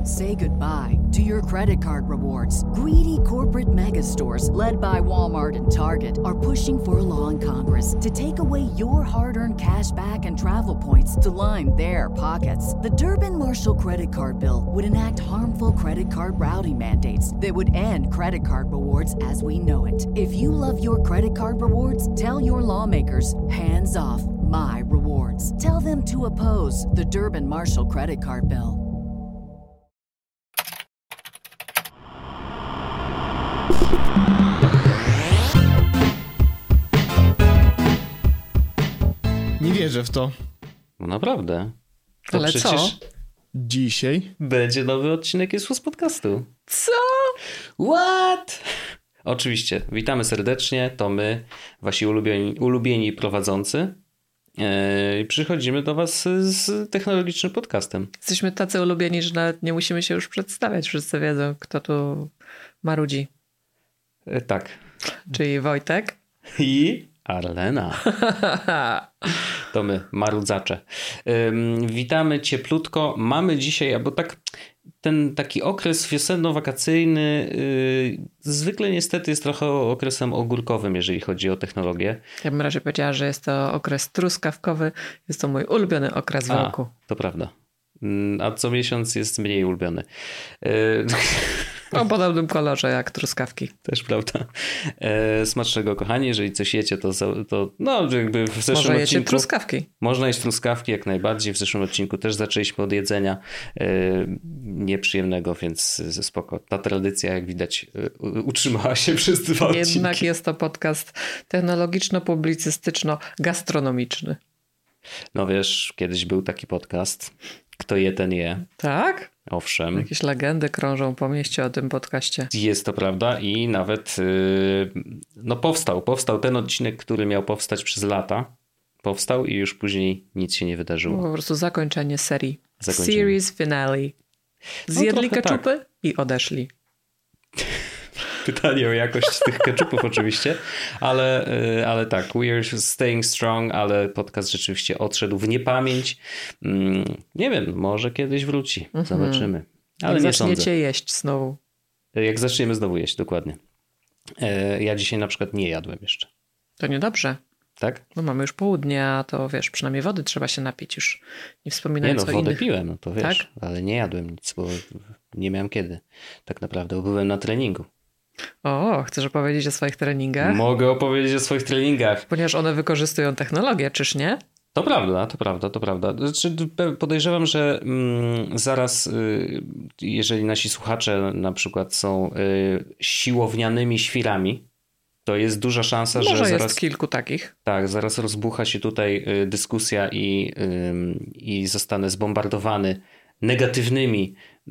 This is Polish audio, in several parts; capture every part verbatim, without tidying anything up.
Say goodbye to your credit card rewards. Greedy corporate mega stores, led by Walmart and Target, are pushing for a law in Congress to take away your hard-earned cash back and travel points to line their pockets. The Durbin-Marshall credit card bill would enact harmful credit card routing mandates that would end credit card rewards as we know it. If you love your credit card rewards, tell your lawmakers, hands off my rewards. Tell them to oppose the Durbin-Marshall credit card bill. Nie wierzę w to. No naprawdę. To Ale przecież co? Dzisiaj będzie nowy odcinek Jesus Podcastu. Co? What? Oczywiście. Witamy serdecznie. To my, wasi ulubieni, ulubieni prowadzący. Yy, przychodzimy do was z technologicznym podcastem. Jesteśmy tacy ulubieni, że nawet nie musimy się już przedstawiać. Wszyscy wiedzą, kto tu marudzi. Yy, tak. Czyli Wojtek. I Arlena. To my, marudzacze. Ym, witamy cieplutko. Mamy dzisiaj, albo tak ten taki okres wiosenno-wakacyjny yy, zwykle niestety jest trochę okresem ogórkowym, jeżeli chodzi o technologię. Ja bym raczej powiedziała, że jest to okres truskawkowy. Jest to mój ulubiony okres w A, roku. to prawda. A co miesiąc jest mniej ulubiony. Yy, O podobnym kolorze jak truskawki. Też prawda. E, smacznego, kochani. Jeżeli coś jecie, to, to no jakby w zeszłym Może jecie odcinku... truskawki. Można jeść truskawki jak najbardziej. W zeszłym odcinku też zaczęliśmy od jedzenia e, nieprzyjemnego, więc spoko. Ta tradycja, jak widać, e, utrzymała się przez dwa odcinki. Jednak jest to podcast technologiczno-publicystyczno-gastronomiczny. No wiesz, kiedyś był taki podcast. Kto je, ten je. Tak? Owszem. Jakieś legendy krążą po mieście o tym podcaście. Jest to prawda i nawet yy, no powstał. Powstał ten odcinek, który miał powstać przez lata. Powstał i już później nic się nie wydarzyło. Po prostu zakończenie serii. Zakończenie. Series finale. Zjedli trochę keczupy tak. i odeszli. Pytanie o jakość tych keczupów oczywiście, ale, yy, ale tak, we are staying strong, ale podcast rzeczywiście odszedł w niepamięć. Mm, nie wiem, może kiedyś wróci. Mhm. Zobaczymy. Ale Jak nie zaczniecie sądzę. jeść znowu. Jak zaczniemy znowu jeść, dokładnie. Yy, ja dzisiaj na przykład nie jadłem jeszcze. To niedobrze. Tak? No mamy już południe, a to wiesz, przynajmniej wody trzeba się napić już. Nie Nie wspominając no, o wodę innych. piłem, no to wiesz, Tak? ale nie jadłem nic, bo nie miałem kiedy. Tak naprawdę, bo byłem na treningu. O, chcesz opowiedzieć o swoich treningach? Mogę opowiedzieć o swoich treningach. Ponieważ one wykorzystują technologię, czyż nie? To prawda, to prawda, to prawda. Znaczy, podejrzewam, że mm, zaraz, y, jeżeli nasi słuchacze na przykład są y, siłownianymi świrami, to jest duża szansa, Może że jest zaraz... kilku takich. Tak, zaraz rozbucha się tutaj y, dyskusja i, y, i zostanę zbombardowany negatywnymi y,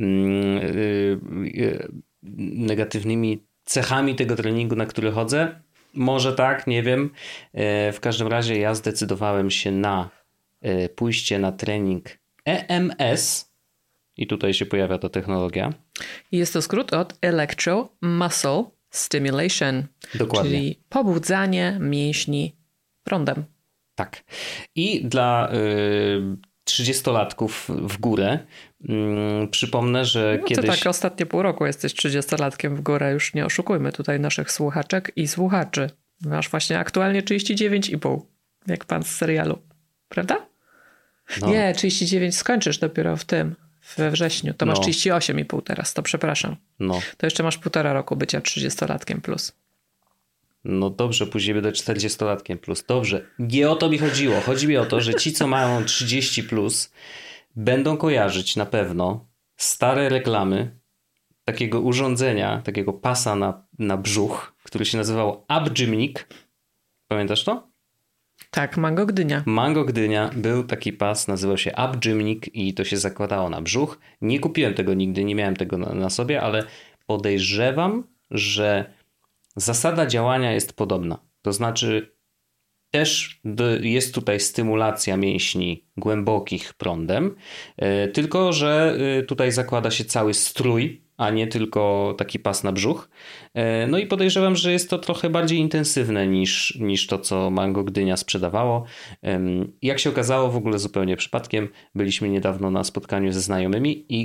y, negatywnymi cechami tego treningu, na który chodzę. Może tak, nie wiem. W każdym razie ja zdecydowałem się na pójście na trening E M S i tutaj się pojawia ta technologia. Jest to skrót od Electro Muscle Stimulation. Dokładnie. Czyli pobudzanie mięśni prądem. Tak. I dla trzydziestolatków w górę hmm, przypomnę, że No kiedyś... Ty tak ostatnie pół roku jesteś trzydziestolatkiem w górę, już nie oszukujmy tutaj naszych słuchaczek i słuchaczy. Masz właśnie aktualnie trzydzieści dziewięć i pół, jak pan z serialu, prawda? No. Nie, trzydzieści dziewięć skończysz dopiero w tym, we wrześniu. To masz No. trzydzieści osiem i pół teraz, to przepraszam. No. To jeszcze masz półtora roku bycia trzydziestolatkiem plus. No dobrze, później będę czterdziestolatkiem plus. Dobrze. Nie o to mi chodziło. Chodzi mi o to, że ci, co mają trzydzieści plus, będą kojarzyć na pewno stare reklamy takiego urządzenia, takiego pasa na, na brzuch, który się nazywał Abgymnik. Pamiętasz to? Tak, Mango Gdynia. Mango Gdynia był taki pas, nazywał się Abgymnik i to się zakładało na brzuch. Nie kupiłem tego nigdy, nie miałem tego na, na sobie, ale podejrzewam, że zasada działania jest podobna. To znaczy też jest tutaj stymulacja mięśni głębokich prądem, tylko że tutaj zakłada się cały strój, a nie tylko taki pas na brzuch. No i podejrzewam, że jest to trochę bardziej intensywne niż, niż to, co Mango Gdynia sprzedawało. Jak się okazało, w ogóle zupełnie przypadkiem, byliśmy niedawno na spotkaniu ze znajomymi i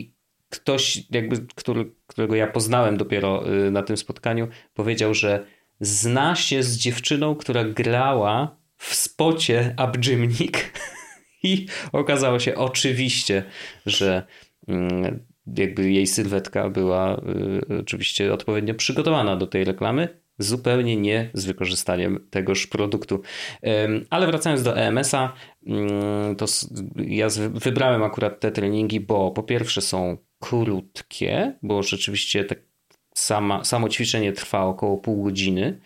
ktoś, jakby, który, którego ja poznałem dopiero na tym spotkaniu, powiedział, że zna się z dziewczyną, która grała w spocie Abgymnik i okazało się oczywiście, że jakby jej sylwetka była oczywiście odpowiednio przygotowana do tej reklamy, zupełnie nie z wykorzystaniem tegoż produktu. Ale wracając do E M S-a, to ja wybrałem akurat te treningi, bo po pierwsze są krótkie, bo rzeczywiście tak sama, samo ćwiczenie trwa około pół godziny.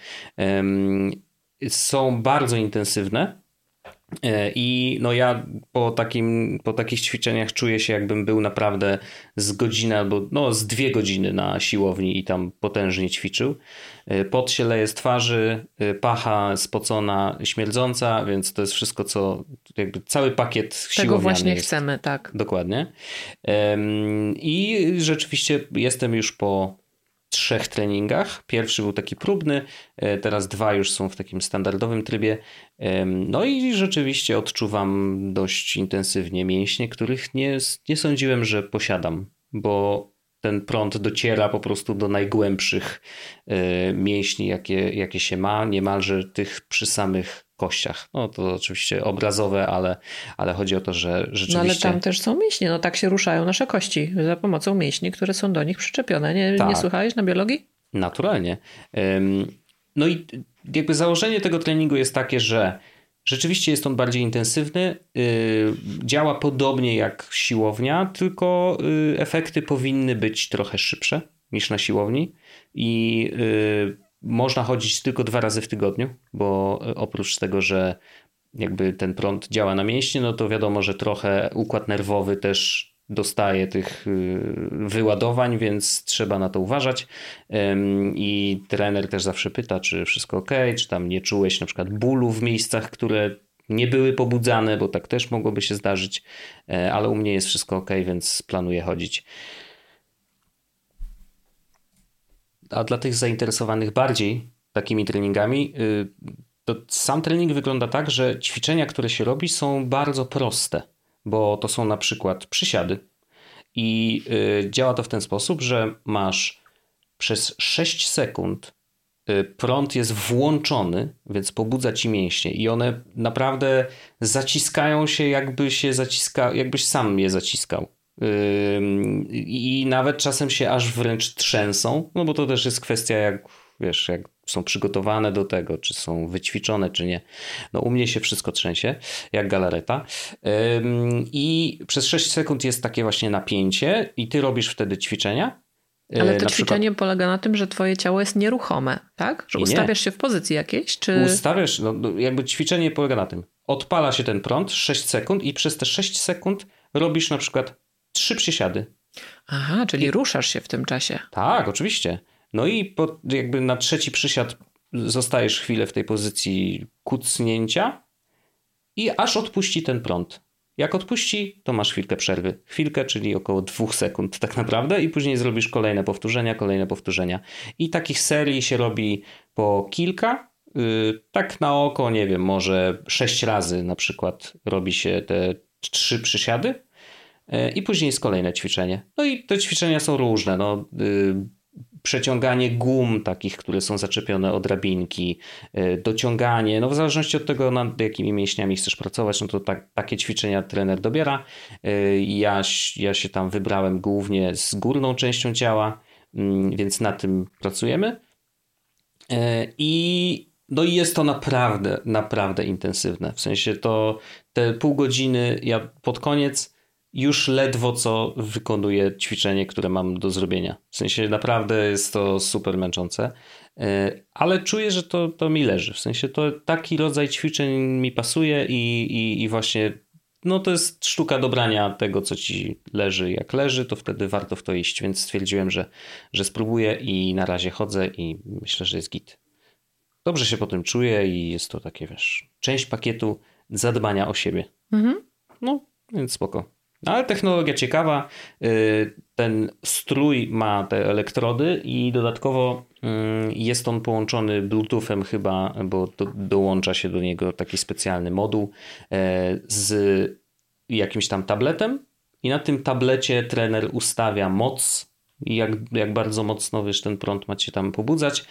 Są bardzo intensywne. I no ja po, takim, po takich ćwiczeniach czuję się, jakbym był naprawdę z godziny albo no z dwie godziny na siłowni i tam potężnie ćwiczył. Pot się leje z twarzy, pacha spocona, śmierdząca, więc to jest wszystko, co jakby cały pakiet siłowniany. Tego właśnie jest. chcemy, tak. Dokładnie. I rzeczywiście jestem już po trzech treningach. Pierwszy był taki próbny, teraz dwa już są w takim standardowym trybie. No i rzeczywiście odczuwam dość intensywnie mięśnie, których nie, nie sądziłem, że posiadam, bo ten prąd dociera po prostu do najgłębszych mięśni, jakie, jakie się ma, niemalże tych przy samych kościach. No to oczywiście obrazowe, ale, ale chodzi o to, że rzeczywiście... No ale tam też są mięśnie, no tak się ruszają nasze kości za pomocą mięśni, które są do nich przyczepione. Nie, tak. Nie słuchałeś na biologii? Naturalnie. No i jakby założenie tego treningu jest takie, że rzeczywiście jest on bardziej intensywny, działa podobnie jak siłownia, tylko efekty powinny być trochę szybsze niż na siłowni i można chodzić tylko dwa razy w tygodniu, bo oprócz tego, że jakby ten prąd działa na mięśnie, no to wiadomo, że trochę układ nerwowy też dostaje tych wyładowań, więc trzeba na to uważać. I trener też zawsze pyta, czy wszystko ok, czy tam nie czułeś na przykład bólu w miejscach, które nie były pobudzane, bo tak też mogłoby się zdarzyć, ale u mnie jest wszystko ok, więc planuję chodzić. A dla tych zainteresowanych bardziej takimi treningami, to sam trening wygląda tak, że ćwiczenia, które się robi, są bardzo proste, bo to są na przykład przysiady i działa to w ten sposób, że masz przez sześć sekund prąd jest włączony, więc pobudza ci mięśnie i one naprawdę zaciskają się, jakby się zaciska, jakbyś sam je zaciskał. I nawet czasem się aż wręcz trzęsą, no bo to też jest kwestia, jak wiesz, jak są przygotowane do tego, czy są wyćwiczone, czy nie. No u mnie się wszystko trzęsie, jak galareta. I przez sześć sekund jest takie właśnie napięcie i ty robisz wtedy ćwiczenia. Ale to na ćwiczenie przykład... polega na tym, że twoje ciało jest nieruchome, tak? Że ustawiasz się w pozycji jakiejś, czy... Ustawiasz, no jakby ćwiczenie polega na tym. Odpala się ten prąd, sześć sekund i przez te sześć sekund robisz na przykład trzy przysiady. Aha, czyli I... ruszasz się w tym czasie. Tak, oczywiście. No i po, jakby na trzeci przysiad zostajesz chwilę w tej pozycji kucnięcia i aż odpuści ten prąd. Jak odpuści, to masz chwilkę przerwy. Chwilkę, czyli około dwóch sekund tak naprawdę i później zrobisz kolejne powtórzenia, kolejne powtórzenia. I takich serii się robi po kilka. Yy, tak na oko, nie wiem, może sześć razy na przykład robi się te trzy przysiady yy, i później jest kolejne ćwiczenie. No i te ćwiczenia są różne. No, yy, przeciąganie gum takich, które są zaczepione o drabinki, dociąganie, no w zależności od tego, nad jakimi mięśniami chcesz pracować, no to tak, takie ćwiczenia trener dobiera. Ja, ja się tam wybrałem głównie z górną częścią ciała, więc na tym pracujemy. I no i jest to naprawdę, naprawdę intensywne. W sensie to te pół godziny, ja pod koniec już ledwo co wykonuję ćwiczenie, które mam do zrobienia. W sensie naprawdę jest to super męczące, ale czuję, że to, to mi leży. W sensie to taki rodzaj ćwiczeń mi pasuje i, i, i właśnie no to jest sztuka dobrania tego, co ci leży. Jak leży, to wtedy warto w to iść, więc stwierdziłem, że, że spróbuję i na razie chodzę i myślę, że jest git. Dobrze się po tym czuję i jest to takie, wiesz, część pakietu zadbania o siebie. Mhm. No, więc spoko. Ale technologia ciekawa, ten strój ma te elektrody i dodatkowo jest on połączony bluetoothem chyba, bo do, dołącza się do niego taki specjalny moduł z jakimś tam tabletem i na tym tablecie trener ustawia moc, jak, jak bardzo mocno wiesz, ten prąd ma cię tam pobudzać.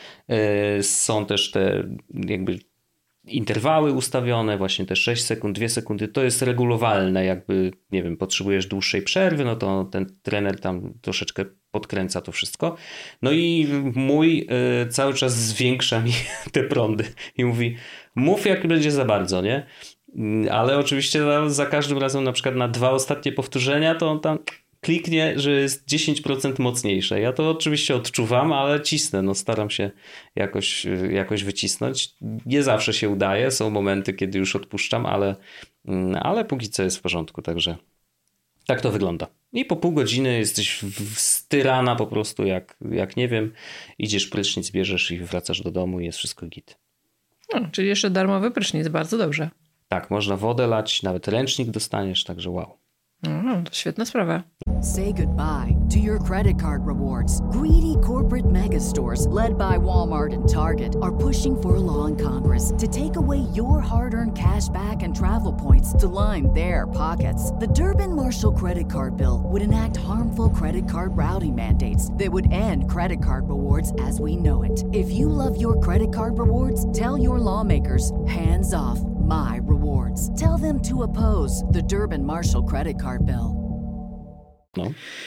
Są też te jakby interwały ustawione, właśnie te sześć sekund, dwie sekundy, to jest regulowalne, jakby, nie wiem, potrzebujesz dłuższej przerwy, no to ten trener tam troszeczkę podkręca to wszystko. No i mój y, cały czas zwiększa mi te prądy i mówi, mów jak będzie za bardzo, nie? Ale oczywiście no, za każdym razem na przykład na dwa ostatnie powtórzenia to on tam kliknie, że jest dziesięć procent mocniejsze. Ja to oczywiście odczuwam, ale cisnę. No, staram się jakoś, jakoś wycisnąć. Nie zawsze się udaje. Są momenty, kiedy już odpuszczam, ale, ale póki co jest w porządku. Także tak to wygląda. I po pół godziny jesteś styrana po prostu jak, jak nie wiem. Idziesz prysznic, bierzesz i wracasz do domu i jest wszystko git. No, czyli jeszcze darmowy prysznic. Bardzo dobrze. Tak, można wodę lać, nawet ręcznik dostaniesz, także wow. No, to świetna sprawa. Say goodbye to your credit card rewards. Greedy corporate mega stores, led by Walmart and Target, are pushing for a law in Congress to take away your hard-earned cash back and travel points to line their pockets. The Durbin-Marshall credit card bill would enact harmful credit card routing mandates that would end credit card rewards as we know it. If you love your credit card rewards, tell your lawmakers, hands off my rewards. Tell them to oppose the Durbin-Marshall credit card bill. No.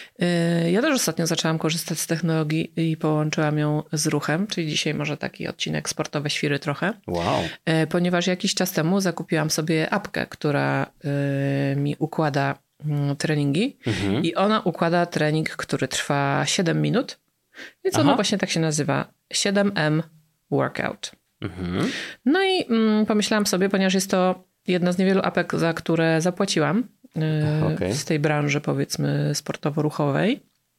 Ja też ostatnio zaczęłam korzystać z technologii i połączyłam ją z ruchem, czyli dzisiaj może taki odcinek sportowe świry trochę. Wow. Ponieważ jakiś czas temu zakupiłam sobie apkę, która mi układa treningi mhm. i ona układa trening, który trwa siedem minut, więc ona właśnie tak się nazywa siedem M Workout. Mhm. No i mm, pomyślałam sobie, ponieważ jest to jedna z niewielu apek, za które zapłaciłam yy, okay. z tej branży powiedzmy sportowo-ruchowej,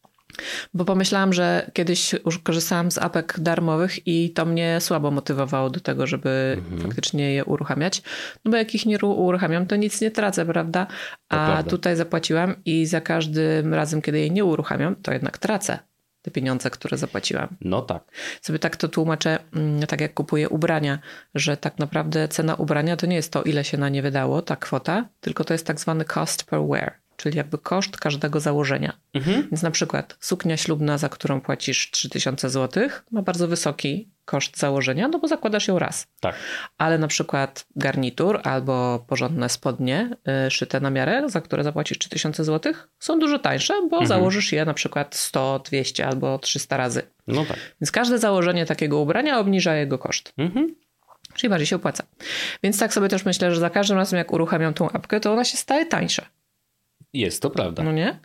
bo pomyślałam, że kiedyś już korzystałam z apek darmowych i to mnie słabo motywowało do tego, żeby mhm. faktycznie je uruchamiać, no bo jak ich nie uruchamiam, to nic nie tracę, prawda? A prawda. Tutaj zapłaciłam i za każdym razem, kiedy jej nie uruchamiam, to jednak tracę te pieniądze, które zapłaciłam. No tak. Sobie tak to tłumaczę, tak jak kupuję ubrania, że tak naprawdę cena ubrania to nie jest to, ile się na nie wydało, ta kwota, tylko to jest tak zwany cost per wear, czyli jakby koszt każdego założenia. Mhm. Więc na przykład suknia ślubna, za którą płacisz trzy tysiące złotych, ma bardzo wysoki koszt założenia, no bo zakładasz ją raz. Tak. Ale na przykład garnitur albo porządne spodnie y, szyte na miarę, za które zapłacisz trzy tysiące złotych, są dużo tańsze, bo mhm. założysz je na przykład sto, dwieście albo trzysta razy. No tak. Więc każde założenie takiego ubrania obniża jego koszt. Mhm. Czyli bardziej się opłaca. Więc tak sobie też myślę, że za każdym razem jak uruchamiam tą apkę, to ona się staje tańsza. Jest to prawda. No nie?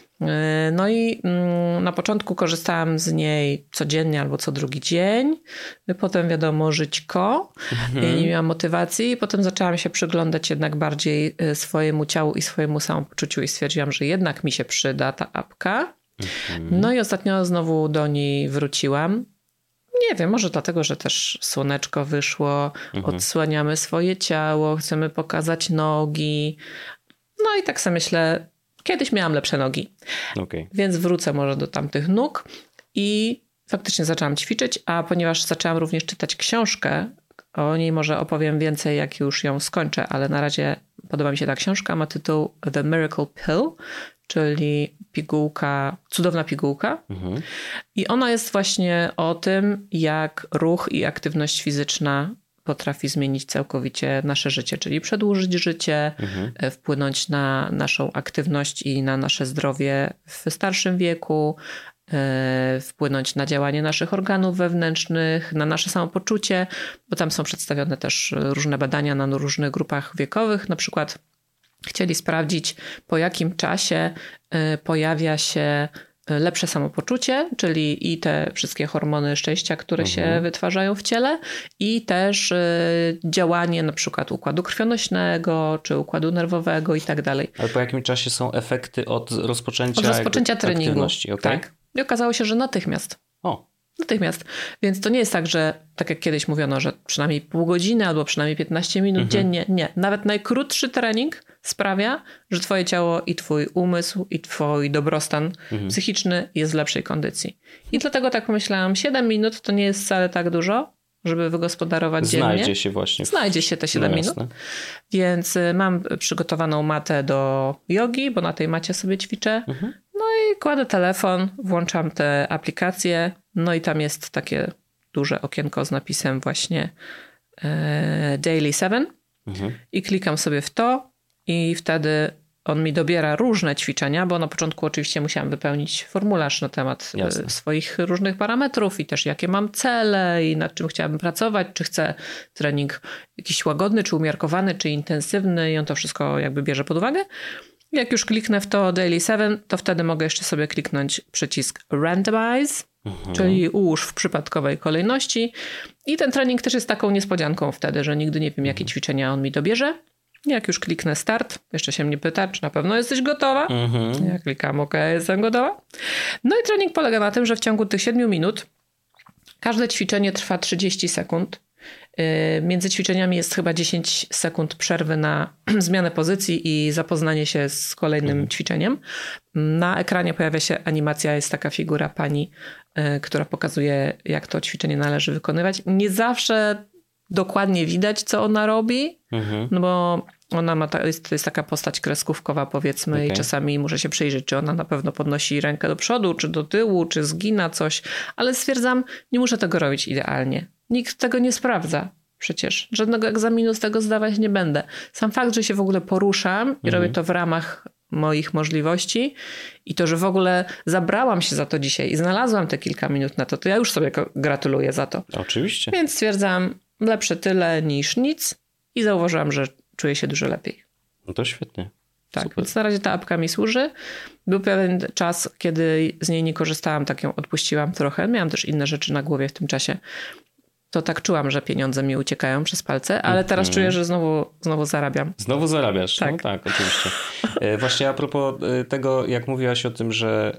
No i na początku korzystałam z niej codziennie albo co drugi dzień. Potem wiadomo żyćko. Mhm. Nie miałam motywacji. Potem zaczęłam się przyglądać jednak bardziej swojemu ciału i swojemu samopoczuciu i stwierdziłam, że jednak mi się przyda ta apka. Mhm. No i ostatnio znowu do niej wróciłam. Nie wiem, może dlatego, że też słoneczko wyszło. Mhm. Odsłaniamy swoje ciało. Chcemy pokazać nogi. No i tak sobie myślę, kiedyś miałam lepsze nogi, okay. więc wrócę może do tamtych nóg i faktycznie zaczęłam ćwiczyć, a ponieważ zaczęłam również czytać książkę, o niej może opowiem więcej, jak już ją skończę, ale na razie podoba mi się ta książka, ma tytuł The Miracle Pill, czyli pigułka, cudowna pigułka. Mhm. I ona jest właśnie o tym, jak ruch i aktywność fizyczna potrafi zmienić całkowicie nasze życie, czyli przedłużyć życie, mhm. wpłynąć na naszą aktywność i na nasze zdrowie w starszym wieku, wpłynąć na działanie naszych organów wewnętrznych, na nasze samopoczucie, bo tam są przedstawione też różne badania na różnych grupach wiekowych. Na przykład chcieli sprawdzić, po jakim czasie pojawia się lepsze samopoczucie, czyli i te wszystkie hormony szczęścia, które mhm. się wytwarzają w ciele i też y, działanie na przykład układu krwionośnego, czy układu nerwowego i tak dalej. Ale po jakim czasie są efekty od rozpoczęcia, od rozpoczęcia treningu. Okay? Tak. I okazało się, że natychmiast. O. Natychmiast. Więc to nie jest tak, że tak jak kiedyś mówiono, że przynajmniej pół godziny albo przynajmniej piętnaście minut mhm. dziennie. Nie. Nawet najkrótszy trening sprawia, że twoje ciało i twój umysł i twój dobrostan mhm. psychiczny jest w lepszej kondycji. I dlatego tak pomyślałam, siedem minut to nie jest wcale tak dużo, żeby wygospodarować Znajdzie dziennie. się właśnie. Znajdzie się te siedem no minut. Więc mam przygotowaną matę do jogi, bo na tej macie sobie ćwiczę. Mhm. No i kładę telefon, włączam te aplikacje. No i tam jest takie duże okienko z napisem właśnie e, Daily seven. Mhm. I klikam sobie w to i wtedy on mi dobiera różne ćwiczenia, bo na początku oczywiście musiałam wypełnić formularz na temat Jasne. swoich różnych parametrów i też jakie mam cele i nad czym chciałabym pracować, czy chcę trening jakiś łagodny, czy umiarkowany, czy intensywny i on to wszystko jakby bierze pod uwagę. Jak już kliknę w to Daily seven, to wtedy mogę jeszcze sobie kliknąć przycisk Randomize, mhm. czyli ułóż w przypadkowej kolejności i ten trening też jest taką niespodzianką wtedy, że nigdy nie wiem, jakie ćwiczenia on mi dobierze. Jak już kliknę start, jeszcze się mnie pyta, czy na pewno jesteś gotowa. Mhm. Ja klikam OK, jestem gotowa. No i trening polega na tym, że w ciągu tych siedmiu minut każde ćwiczenie trwa trzydzieści sekund. Między ćwiczeniami jest chyba dziesięć sekund przerwy na zmianę pozycji i zapoznanie się z kolejnym mhm. ćwiczeniem. Na ekranie pojawia się animacja, jest taka figura pani, która pokazuje, jak to ćwiczenie należy wykonywać. Nie zawsze dokładnie widać, co ona robi, mhm. no bo ona ma ta, jest, to jest taka postać kreskówkowa, powiedzmy, okay. i czasami muszę się przyjrzeć, czy ona na pewno podnosi rękę do przodu, czy do tyłu, czy zgina coś, ale stwierdzam, nie muszę tego robić idealnie. Nikt tego nie sprawdza przecież. Żadnego egzaminu z tego zdawać nie będę. Sam fakt, że się w ogóle poruszam i mhm. robię to w ramach moich możliwości i to, że w ogóle zabrałam się za to dzisiaj i znalazłam te kilka minut na to, to ja już sobie gratuluję za to. Oczywiście. Więc stwierdzam, lepsze tyle niż nic i zauważyłam, że czuję się dużo lepiej. No to świetnie. Tak, Super. Więc na razie ta apka mi służy. Był pewien czas, kiedy z niej nie korzystałam, tak ją odpuściłam trochę. Miałam też inne rzeczy na głowie w tym czasie. To tak czułam, że pieniądze mi uciekają przez palce, ale teraz mm. czuję, że znowu, znowu zarabiam. Znowu zarabiasz? Tak. No tak, oczywiście. Właśnie a propos tego, jak mówiłaś o tym, że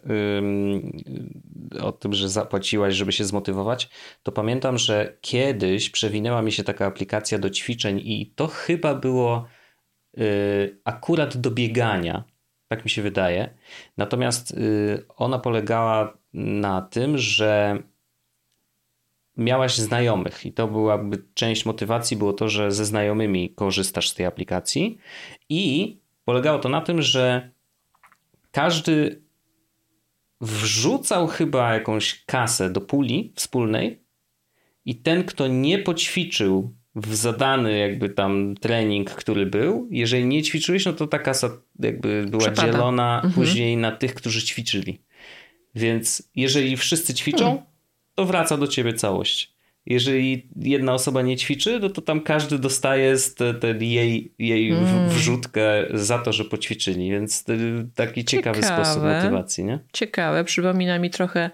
o tym, że zapłaciłaś, żeby się zmotywować, to pamiętam, że kiedyś przewinęła mi się taka aplikacja do ćwiczeń i to chyba było akurat do biegania. Tak mi się wydaje. Natomiast ona polegała na tym, że miałaś znajomych i to byłaby część motywacji, było to, że ze znajomymi korzystasz z tej aplikacji i polegało to na tym, że każdy wrzucał chyba jakąś kasę do puli wspólnej i ten, kto nie poćwiczył w zadany jakby tam trening, który był, jeżeli nie ćwiczyłeś, no to ta kasa jakby była Przepada. dzielona mhm. później na tych, którzy ćwiczyli. Więc jeżeli wszyscy ćwiczą, hmm. to wraca do ciebie całość. Jeżeli jedna osoba nie ćwiczy, no to tam każdy dostaje te, te jej, jej mm. wrzutkę za to, że poćwiczyli. Więc taki ciekawy Ciekawe. sposób motywacji, nie? Ciekawe. Przypomina mi trochę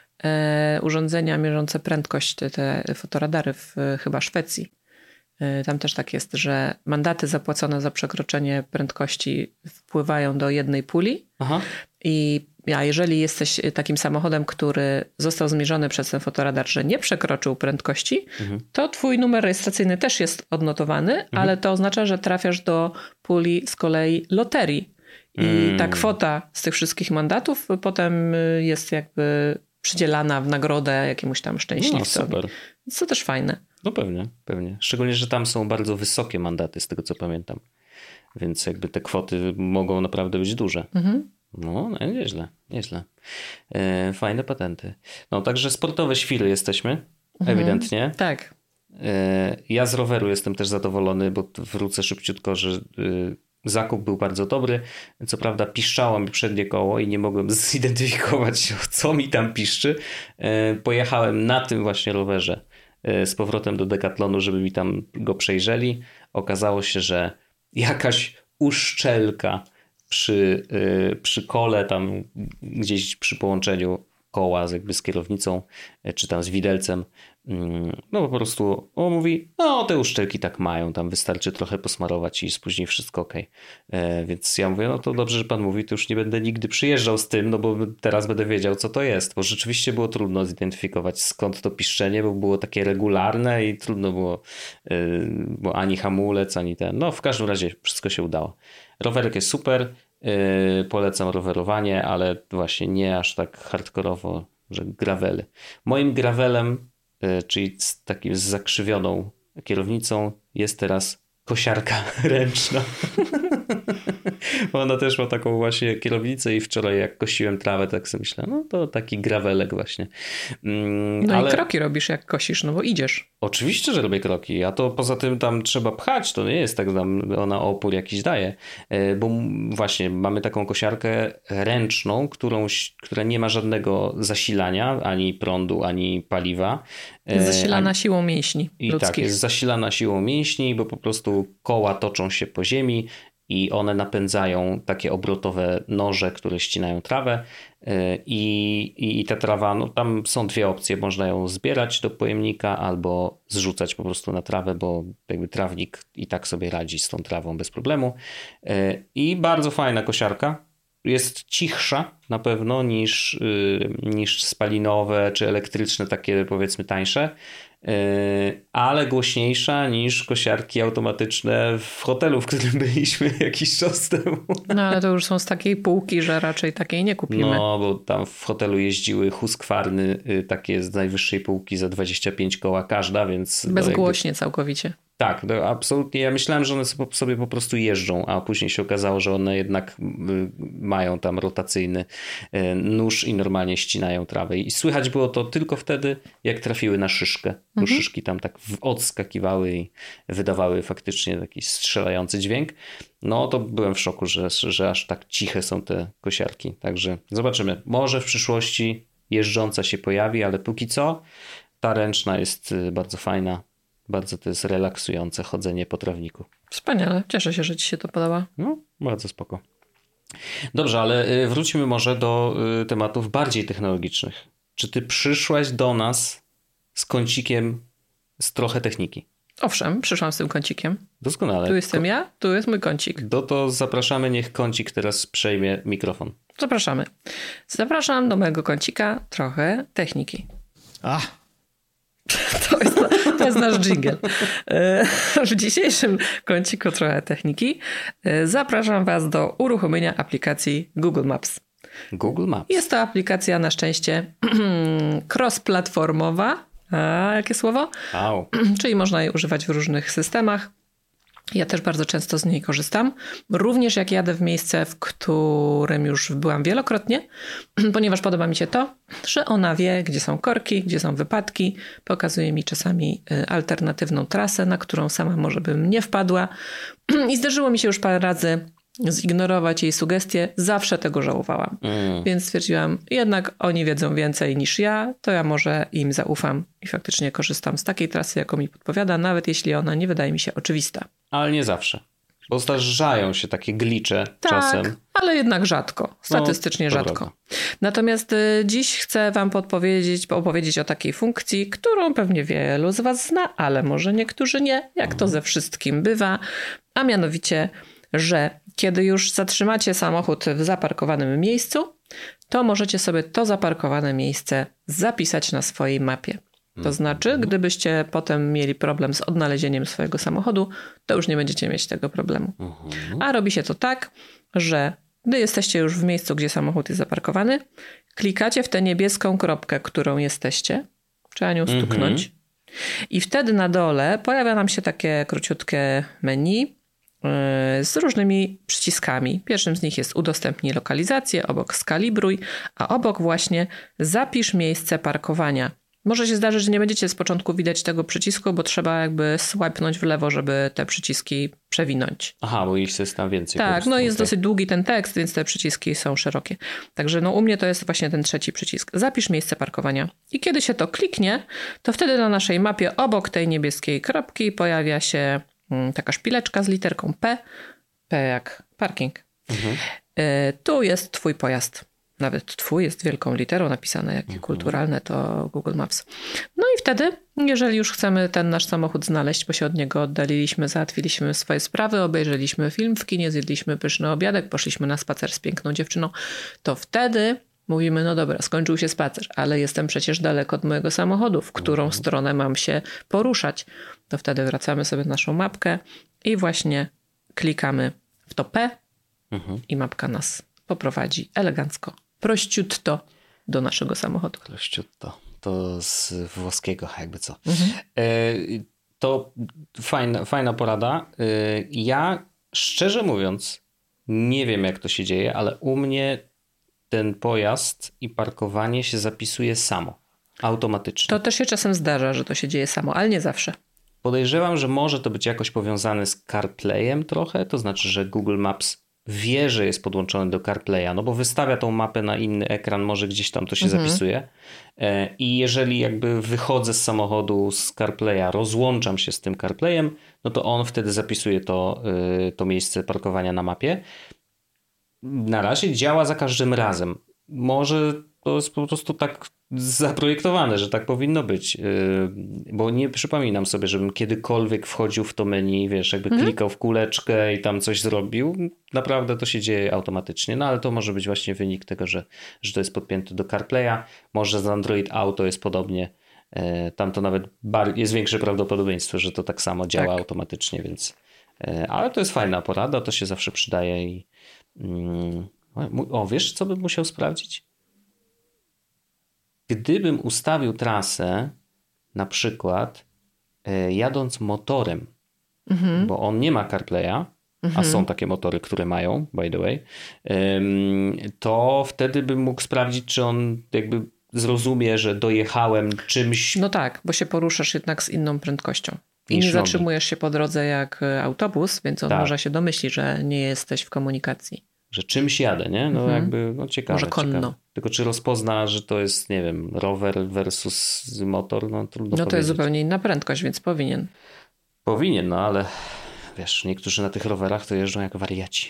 e, urządzenia mierzące prędkość, te, te fotoradary w chyba Szwecji. E, tam też tak jest, że mandaty zapłacone za przekroczenie prędkości wpływają do jednej puli. Aha. I a jeżeli jesteś takim samochodem, który został zmierzony przez ten fotoradar, że nie przekroczył prędkości, mhm. to twój numer rejestracyjny też jest odnotowany, mhm. ale to oznacza, że trafiasz do puli z kolei loterii. I mm. ta kwota z tych wszystkich mandatów potem jest jakby przydzielana w nagrodę jakiemuś tam szczęśliwcowi. No, super. Więc to też fajne. No pewnie, pewnie. Szczególnie, że tam są bardzo wysokie mandaty, z tego co pamiętam. Więc jakby te kwoty mogą naprawdę być duże. Mhm. No, no, nieźle, nieźle. E, fajne patenty. No, także sportowe świry jesteśmy, mhm, ewidentnie. Tak. E, ja z roweru jestem też zadowolony, bo wrócę szybciutko, że e, zakup był bardzo dobry. Co prawda piszczało mi przednie koło i nie mogłem zidentyfikować, co mi tam piszczy. E, pojechałem na tym właśnie rowerze e, z powrotem do Decathlonu, żeby mi tam go przejrzeli. Okazało się, że jakaś uszczelka przy, yy, przy kole, tam gdzieś przy połączeniu koła z, jakby z kierownicą, czy tam z widelcem, yy, no po prostu on mówi, no te uszczelki tak mają, tam wystarczy trochę posmarować i jest później wszystko ok. Yy, więc ja mówię, no to dobrze, że pan mówi, to już nie będę nigdy przyjeżdżał z tym, no bo teraz będę wiedział, co to jest, bo rzeczywiście było trudno zidentyfikować, skąd to piszczenie, bo było takie regularne i trudno było, yy, bo ani hamulec, ani ten, no w każdym razie wszystko się udało. Rowerek jest super, yy, polecam rowerowanie, ale właśnie nie aż tak hardkorowo, że gravely. Moim gravelem czyli z takim z zakrzywioną kierownicą, jest teraz kosiarka ręczna. Ona też ma taką właśnie kierownicę i wczoraj jak kosiłem trawę, tak sobie myślę, no to taki grawelek właśnie. Mm, no ale... i kroki robisz jak kosisz, no bo idziesz. Oczywiście, że robię kroki, a to poza tym tam trzeba pchać, to nie jest tak, tam ona opór jakiś daje, bo właśnie mamy taką kosiarkę ręczną, którą, która nie ma żadnego zasilania, ani prądu, ani paliwa. Jest zasilana ani... siłą mięśni I ludzkich. tak, jest zasilana siłą mięśni, bo po prostu koła toczą się po ziemi i one napędzają takie obrotowe noże, które ścinają trawę i, i ta trawa, no tam są dwie opcje, można ją zbierać do pojemnika albo zrzucać po prostu na trawę, bo jakby trawnik i tak sobie radzi z tą trawą bez problemu i bardzo fajna kosiarka. Jest cichsza na pewno niż, niż spalinowe czy elektryczne, takie powiedzmy tańsze, ale głośniejsza niż kosiarki automatyczne w hotelu, w którym byliśmy jakiś czas temu. No ale to już są z takiej półki, że raczej takiej nie kupimy. No, bo tam w hotelu jeździły Husqvarny, takie z najwyższej półki za dwadzieścia pięć koła każda, więc... Bezgłośnie jakby... całkowicie. Tak, no absolutnie. Ja myślałem, że one sobie po prostu jeżdżą, a później się okazało, że one jednak mają tam rotacyjny nóż i normalnie ścinają trawę. I słychać było to tylko wtedy, jak trafiły na szyszkę. Bo mhm. szyszki tam tak odskakiwały i wydawały faktycznie taki strzelający dźwięk. No to byłem w szoku, że, że aż tak ciche są te kosiarki. Także zobaczymy. Może w przyszłości jeżdżąca się pojawi, ale póki co ta ręczna jest bardzo fajna. Bardzo to jest relaksujące chodzenie po trawniku. Wspaniale. Cieszę się, że ci się to podoba. No, bardzo spoko. Dobrze, ale wróćmy może do tematów bardziej technologicznych. Czy ty przyszłaś do nas z kącikiem z trochę techniki? Owszem, przyszłam z tym kącikiem. Doskonale. Tu jestem ja, tu jest mój kącik. Do to zapraszamy, niech kącik teraz przejmie mikrofon. Zapraszamy. Zapraszam do mojego kącika trochę techniki. A. To jest, to jest nasz dżingiel. W dzisiejszym kąciku trochę techniki zapraszam was do uruchomienia aplikacji Google Maps. Google Maps. Jest to aplikacja na szczęście cross-platformowa. A jakie słowo? Wow. Czyli można jej używać w różnych systemach. Ja też bardzo często z niej korzystam. Również jak jadę w miejsce, w którym już byłam wielokrotnie, ponieważ podoba mi się to, że ona wie, gdzie są korki, gdzie są wypadki. Pokazuje mi czasami alternatywną trasę, na którą sama może bym nie wpadła. I zdarzyło mi się już parę razy zignorować jej sugestie. Zawsze tego żałowałam. Mm. Więc stwierdziłam, jednak oni wiedzą więcej niż ja, to ja może im zaufam i faktycznie korzystam z takiej trasy, jaką mi podpowiada, nawet jeśli ona nie wydaje mi się oczywista. Ale nie zawsze. Bo zdarzają się takie glicze tak, czasem. Ale jednak rzadko. Statystycznie no, rzadko. Droga. Natomiast y, dziś chcę wam podpowiedzieć, opowiedzieć o takiej funkcji, którą pewnie wielu z was zna, ale może niektórzy nie, jak to ze wszystkim bywa. A mianowicie, że kiedy już zatrzymacie samochód w zaparkowanym miejscu, to możecie sobie to zaparkowane miejsce zapisać na swojej mapie. To znaczy, gdybyście potem mieli problem z odnalezieniem swojego samochodu, to już nie będziecie mieć tego problemu. A robi się to tak, że gdy jesteście już w miejscu, gdzie samochód jest zaparkowany, klikacie w tę niebieską kropkę, którą jesteście, trzeba nią stuknąć i wtedy na dole pojawia nam się takie króciutkie menu z różnymi przyciskami. Pierwszym z nich jest udostępnij lokalizację, obok skalibruj, a obok właśnie zapisz miejsce parkowania. Może się zdarzyć, że nie będziecie z początku widać tego przycisku, bo trzeba jakby swipenąć w lewo, żeby te przyciski przewinąć. Aha, bo ich jest tam więcej. Tak, no jest okay. Dosyć długi ten tekst, więc te przyciski są szerokie. Także no u mnie to jest właśnie ten trzeci przycisk. Zapisz miejsce parkowania. I kiedy się to kliknie, to wtedy na naszej mapie obok tej niebieskiej kropki pojawia się taka szpileczka z literką P. P jak parking. Mhm. Tu jest twój pojazd. Nawet twój jest wielką literą napisane, jakie mhm. kulturalne to Google Maps. No i wtedy, jeżeli już chcemy ten nasz samochód znaleźć, bo się od niego oddaliliśmy, załatwiliśmy swoje sprawy, obejrzeliśmy film w kinie, zjedliśmy pyszny obiadek, poszliśmy na spacer z piękną dziewczyną, to wtedy mówimy, no dobra, skończył się spacer, ale jestem przecież daleko od mojego samochodu, w którą mhm. stronę mam się poruszać. To wtedy wracamy sobie w naszą mapkę i właśnie klikamy w to P mhm. i mapka nas poprowadzi elegancko, prościutto do naszego samochodu. Prościutto. to z włoskiego jakby co. Mhm. To fajna, fajna porada. Ja szczerze mówiąc nie wiem jak to się dzieje, ale u mnie ten pojazd i parkowanie się zapisuje samo, automatycznie. To też się czasem zdarza, że to się dzieje samo, ale nie zawsze. Podejrzewam, że może to być jakoś powiązane z CarPlayem trochę, to znaczy, że Google Maps wie, że jest podłączony do CarPlaya, no bo wystawia tą mapę na inny ekran, może gdzieś tam to się mhm. zapisuje. I jeżeli jakby wychodzę z samochodu z CarPlaya, rozłączam się z tym CarPlayem, no to on wtedy zapisuje to, to miejsce parkowania na mapie. Na razie działa za każdym razem. Może to jest po prostu tak zaprojektowane, że tak powinno być. Bo nie przypominam sobie, żebym kiedykolwiek wchodził w to menu, wiesz, jakby mhm. klikał w kuleczkę i tam coś zrobił. Naprawdę to się dzieje automatycznie. No ale to może być właśnie wynik tego, że, że to jest podpięte do CarPlaya. Może z Android Auto jest podobnie. Tam to nawet bar- jest większe prawdopodobieństwo, że to tak samo działa tak. automatycznie, więc... Ale to jest fajna porada, to się zawsze przydaje i... O, wiesz co bym musiał sprawdzić? Gdybym ustawił trasę na przykład e, jadąc motorem, mhm. bo on nie ma CarPlaya, mhm. a są takie motory, które mają, by the way, ym, to wtedy bym mógł sprawdzić, czy on jakby zrozumie, że dojechałem czymś... No tak, bo się poruszasz jednak z inną prędkością. I nie zatrzymujesz się po drodze jak autobus, więc on tak. może się domyślić, że nie jesteś w komunikacji. Że czymś jadę, nie? No mhm. jakby, no ciekawe. Może konno. Ciekawe. Tylko czy rozpozna, że to jest, nie wiem, rower versus motor, no trudno No to powiedzieć. jest zupełnie inna prędkość, więc powinien. Powinien, no ale wiesz, niektórzy na tych rowerach to jeżdżą jak wariaci.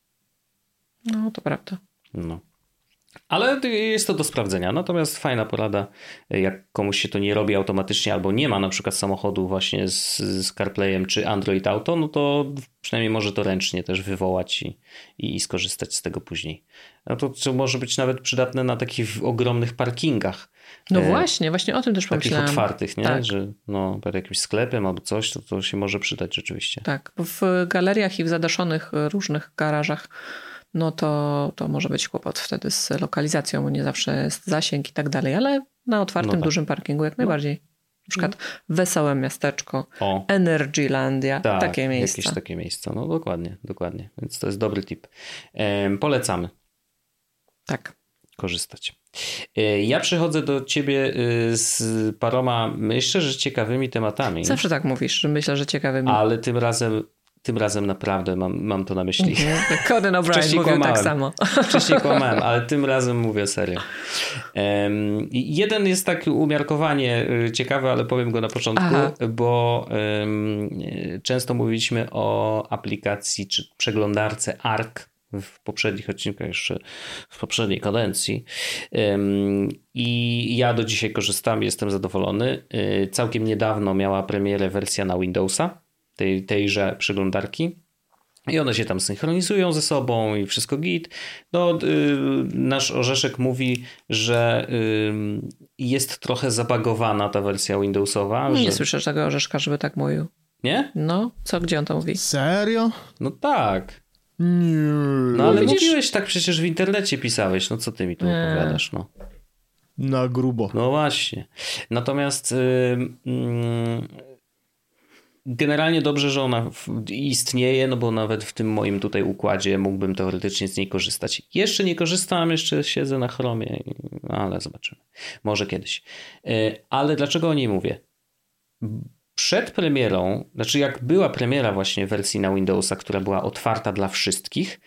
No to prawda. No. Ale jest to do sprawdzenia. Natomiast fajna porada, jak komuś się to nie robi automatycznie albo nie ma na przykład samochodu właśnie z, z CarPlayem czy Android Auto, no to przynajmniej może to ręcznie też wywołać i, i skorzystać z tego później. No to co może być nawet przydatne na takich ogromnych parkingach. No właśnie, właśnie o tym też pomyślałam. Takich otwartych, nie? Tak. Że no, przed jakimś sklepem albo coś, to, to się może przydać rzeczywiście. Tak, bo w galeriach i w zadaszonych różnych garażach no to, to może być kłopot wtedy z lokalizacją, bo nie zawsze jest zasięg i tak dalej, ale na otwartym, no tak. dużym parkingu jak najbardziej. Na przykład no. Wesołe Miasteczko, o. Energylandia, tak, takie miejsca. Jakieś takie miejsca, no dokładnie, dokładnie. Więc to jest dobry tip. Ehm, polecamy. Tak. Korzystać. Ja przychodzę do ciebie z paroma, myślę, że ciekawymi tematami. Zawsze tak mówisz, że myślę, że ciekawymi. Ale tym razem Tym razem naprawdę mam, mam to na myśli. Mm-hmm. Conan O'Brien mówił kłamałem. tak samo. Wcześniej kłamałem, ale tym razem mówię serio. Um, jeden jest tak umiarkowanie ciekawy, ale powiem go na początku, Aha. bo um, często mówiliśmy o aplikacji czy przeglądarce Arc w poprzednich odcinkach, jeszcze w poprzedniej kadencji. Um, I ja do dzisiaj korzystam, jestem zadowolony. Całkiem niedawno miała premierę wersja na Windowsa. Tej, tejże przeglądarki i one się tam synchronizują ze sobą i wszystko git. No, yy, nasz Orzeszek mówi, że yy, jest trochę zabagowana ta wersja Windowsowa. Nie że... słyszę tego Orzeszka, żeby tak mówił. Nie? No, co, gdzie on to mówi? Serio? No tak. Nie. No ale Widzisz? mówiłeś tak, przecież w internecie pisałeś. No co ty mi tu nie. opowiadasz? No. Na grubo. No właśnie. Natomiast... Yy, yy, Generalnie dobrze, że ona istnieje, no bo nawet w tym moim tutaj układzie mógłbym teoretycznie z niej korzystać. Jeszcze nie korzystam, jeszcze siedzę na Chromie, ale zobaczymy. Może kiedyś. Ale dlaczego o niej mówię? Przed premierą, znaczy jak była premiera właśnie wersji na Windowsa, która była otwarta dla wszystkich,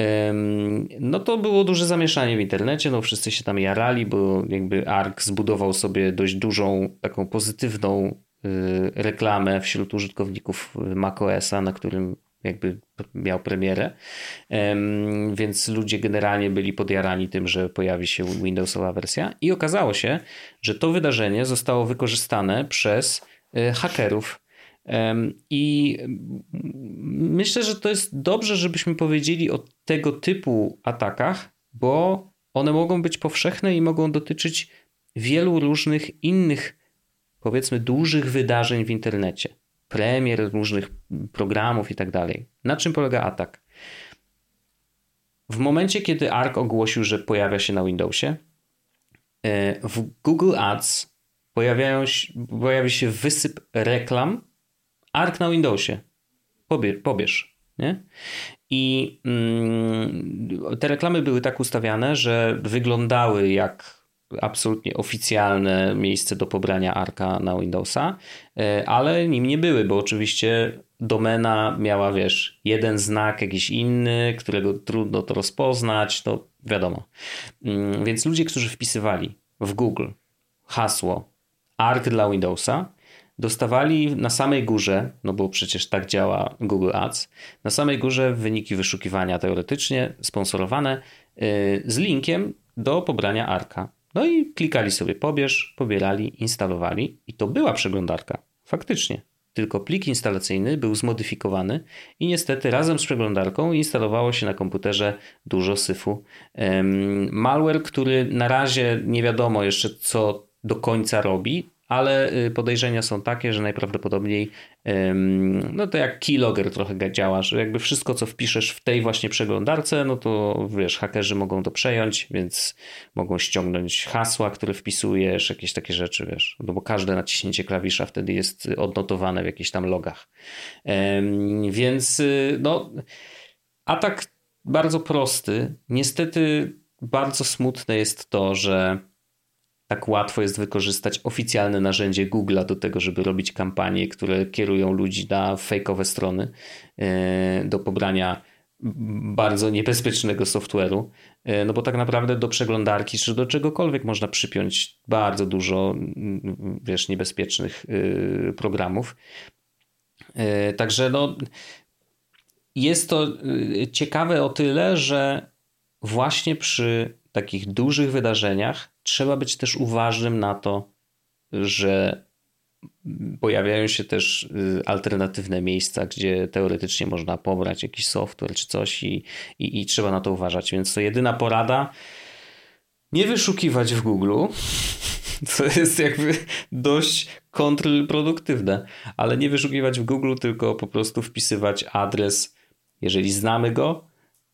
no to było duże zamieszanie w internecie, no wszyscy się tam jarali, bo jakby Arc zbudował sobie dość dużą, taką pozytywną reklamę wśród użytkowników macOSa, na którym jakby miał premierę, więc ludzie generalnie byli podjarani tym, że pojawi się Windowsowa wersja i okazało się, że to wydarzenie zostało wykorzystane przez hakerów i myślę, że to jest dobrze, żebyśmy powiedzieli o tego typu atakach, bo one mogą być powszechne i mogą dotyczyć wielu różnych innych, powiedzmy, dużych wydarzeń w internecie, premier różnych programów i tak dalej. Na czym polega atak? W momencie, kiedy Arc ogłosił, że pojawia się na Windowsie, w Google Ads pojawiają się, pojawi się wysyp reklam Arc na Windowsie. Pobierz, pobierz nie? I mm, te reklamy były tak ustawiane, że wyglądały jak absolutnie oficjalne miejsce do pobrania Arca na Windowsa, ale nim nie były, bo oczywiście domena miała, wiesz, jeden znak, jakiś inny, którego trudno to rozpoznać, to wiadomo. Więc ludzie, którzy wpisywali w Google hasło Arc dla Windowsa, dostawali na samej górze, no bo przecież tak działa Google Ads, na samej górze wyniki wyszukiwania teoretycznie sponsorowane z linkiem do pobrania Arca. No i klikali sobie pobierz, pobierali, instalowali i to była przeglądarka. Faktycznie. Tylko plik instalacyjny był zmodyfikowany i niestety razem z przeglądarką instalowało się na komputerze dużo syfu. Malware, który na razie nie wiadomo jeszcze co do końca robi, ale podejrzenia są takie, że najprawdopodobniej no to jak keylogger trochę działa, że jakby wszystko co wpiszesz w tej właśnie przeglądarce, no to wiesz, hakerzy mogą to przejąć, więc mogą ściągnąć hasła, które wpisujesz, jakieś takie rzeczy, wiesz, no bo każde naciśnięcie klawisza wtedy jest odnotowane w jakichś tam logach. Więc no atak bardzo prosty. Niestety bardzo smutne jest to, że tak łatwo jest wykorzystać oficjalne narzędzie Google'a do tego, żeby robić kampanie, które kierują ludzi na fejkowe strony do pobrania bardzo niebezpiecznego software'u. No bo tak naprawdę do przeglądarki czy do czegokolwiek można przypiąć bardzo dużo, wiesz, niebezpiecznych programów. Także no jest to ciekawe o tyle, że właśnie przy takich dużych wydarzeniach trzeba być też uważnym na to, że pojawiają się też alternatywne miejsca, gdzie teoretycznie można pobrać jakiś software czy coś i, i, i trzeba na to uważać. Więc to jedyna porada, nie wyszukiwać w Google, co jest jakby dość kontrproduktywne, ale nie wyszukiwać w Google, tylko po prostu wpisywać adres, jeżeli znamy go,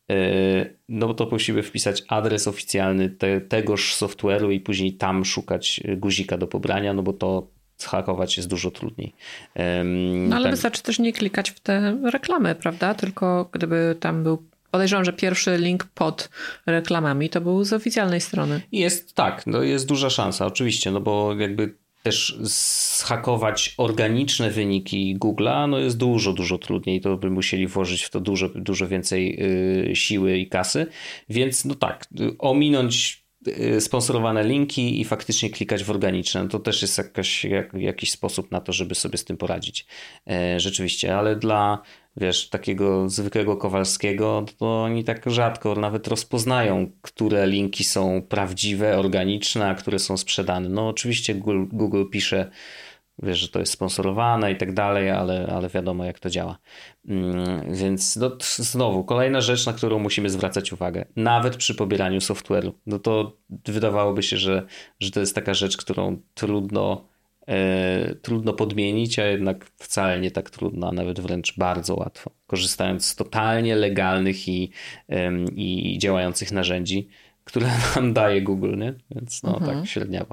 no to musimy wpisać adres oficjalny te, tegoż software'u i później tam szukać guzika do pobrania, no bo to zhakować jest dużo trudniej. No ale tak. Wystarczy też nie klikać w te reklamy, prawda? Tylko gdyby tam był, podejrzewam, że pierwszy link pod reklamami to był z oficjalnej strony. Jest tak, no jest duża szansa oczywiście, no bo jakby też zhakować organiczne wyniki Google'a no jest dużo, dużo trudniej. To by musieli włożyć w to dużo, dużo więcej y, siły i kasy. Więc no tak, ominąć y, sponsorowane linki i faktycznie klikać w organiczne. No to też jest jakaś, jak, jakiś sposób na to, żeby sobie z tym poradzić. E, rzeczywiście, ale dla wiesz, takiego zwykłego Kowalskiego, to oni tak rzadko nawet rozpoznają, które linki są prawdziwe, organiczne, a które są sprzedane. No oczywiście Google, Google pisze, wiesz, że to jest sponsorowane i tak dalej, ale, ale wiadomo jak to działa. Więc no, znowu, kolejna rzecz, na którą musimy zwracać uwagę. Nawet przy pobieraniu software'u. No to wydawałoby się, że, że to jest taka rzecz, którą trudno trudno podmienić, a jednak wcale nie tak trudno, a nawet wręcz bardzo łatwo. Korzystając z totalnie legalnych i, i działających narzędzi, które nam daje Google, nie? Więc no mhm. tak średniawo.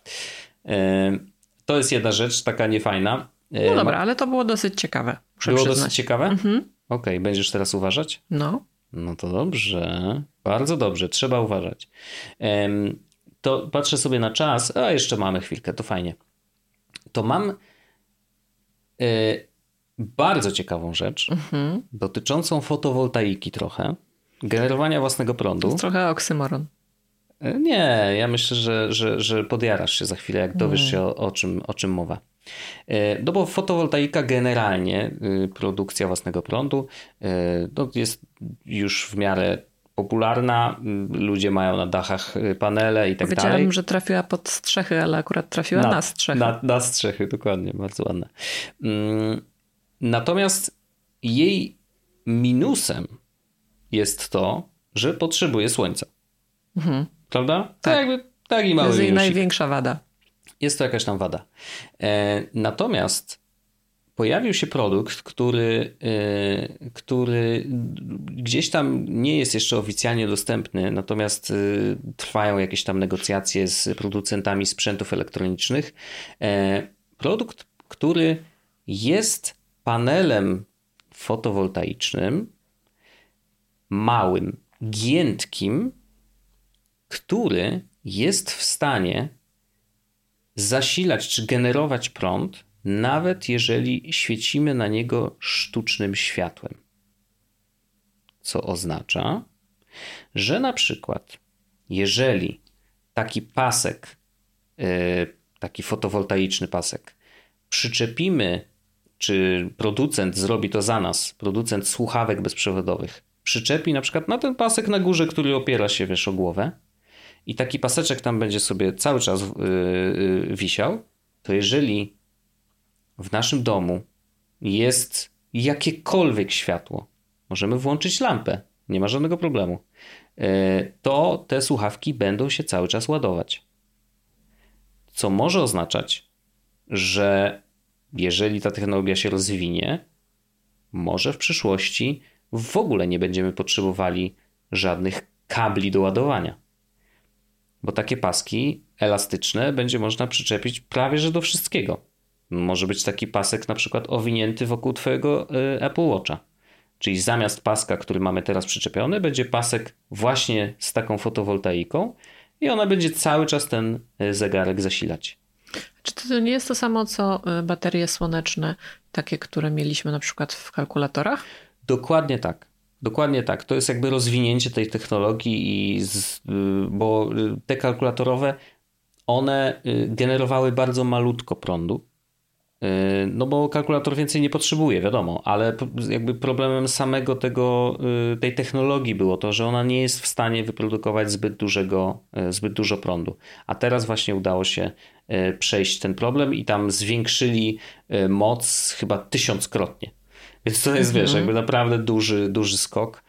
To jest jedna rzecz, taka niefajna. No dobra, ale to było dosyć ciekawe. Było przyznać. dosyć ciekawe? Mhm. Okej, okay, będziesz teraz uważać? No. No to dobrze. Bardzo dobrze, trzeba uważać. To patrzę sobie na czas, a jeszcze mamy chwilkę, to fajnie. To mam y, bardzo ciekawą rzecz mhm. dotyczącą fotowoltaiki trochę, generowania własnego prądu. To jest trochę oksymoron. Y, nie, ja myślę, że, że, że podjarasz się za chwilę, jak dowiesz mm. się o, o, czym, o czym mowa. Y, no bo fotowoltaika generalnie, y, produkcja własnego prądu y, to jest już w miarę popularna, ludzie mają na dachach panele i tak dalej. Powiedziałem, że trafiła pod strzechy, ale akurat trafiła na, na strzechy. Na, na strzechy, dokładnie, bardzo ładne. Natomiast jej minusem jest to, że potrzebuje słońca. Mhm. Prawda? Tak. To jakby taki mały To jest jej minusik. największa wada. Jest to jakaś tam wada. Natomiast pojawił się produkt, który, yy, który gdzieś tam nie jest jeszcze oficjalnie dostępny, natomiast yy, trwają jakieś tam negocjacje z producentami sprzętów elektronicznych. Yy, produkt, który jest panelem fotowoltaicznym, małym, giętkim, który jest w stanie zasilać czy generować prąd, nawet jeżeli świecimy na niego sztucznym światłem. Co oznacza, że na przykład jeżeli taki pasek, taki fotowoltaiczny pasek przyczepimy, czy producent zrobi to za nas, producent słuchawek bezprzewodowych, przyczepi na przykład na ten pasek na górze, który opiera się, wiesz, o głowę, i taki paseczek tam będzie sobie cały czas yy, yy, wisiał, to jeżeli w naszym domu jest jakiekolwiek światło, możemy włączyć lampę, nie ma żadnego problemu, yy, to te słuchawki będą się cały czas ładować. Co może oznaczać, że jeżeli ta technologia się rozwinie, może w przyszłości w ogóle nie będziemy potrzebowali żadnych kabli do ładowania. Bo takie paski elastyczne będzie można przyczepić prawie że do wszystkiego. Może być taki pasek na przykład owinięty wokół twojego Apple Watcha. Czyli zamiast paska, który mamy teraz przyczepiony, będzie pasek właśnie z taką fotowoltaiką i ona będzie cały czas ten zegarek zasilać. Czy to nie jest to samo, co baterie słoneczne, takie, które mieliśmy na przykład w kalkulatorach? Dokładnie tak. Dokładnie tak. To jest jakby rozwinięcie tej technologii, i z, bo te kalkulatorowe, one generowały bardzo malutko prądu. No bo kalkulator więcej nie potrzebuje, wiadomo, ale jakby problemem samego tego, tej technologii było to, że ona nie jest w stanie wyprodukować zbyt dużego, zbyt dużo prądu. A teraz właśnie udało się przejść ten problem i tam zwiększyli moc chyba tysiąckrotnie. Więc to jest, mhm. wiesz, jakby naprawdę duży, duży skok.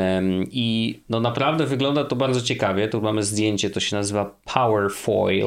I no naprawdę wygląda to bardzo ciekawie. Tu mamy zdjęcie, to się nazywa Powerfoil.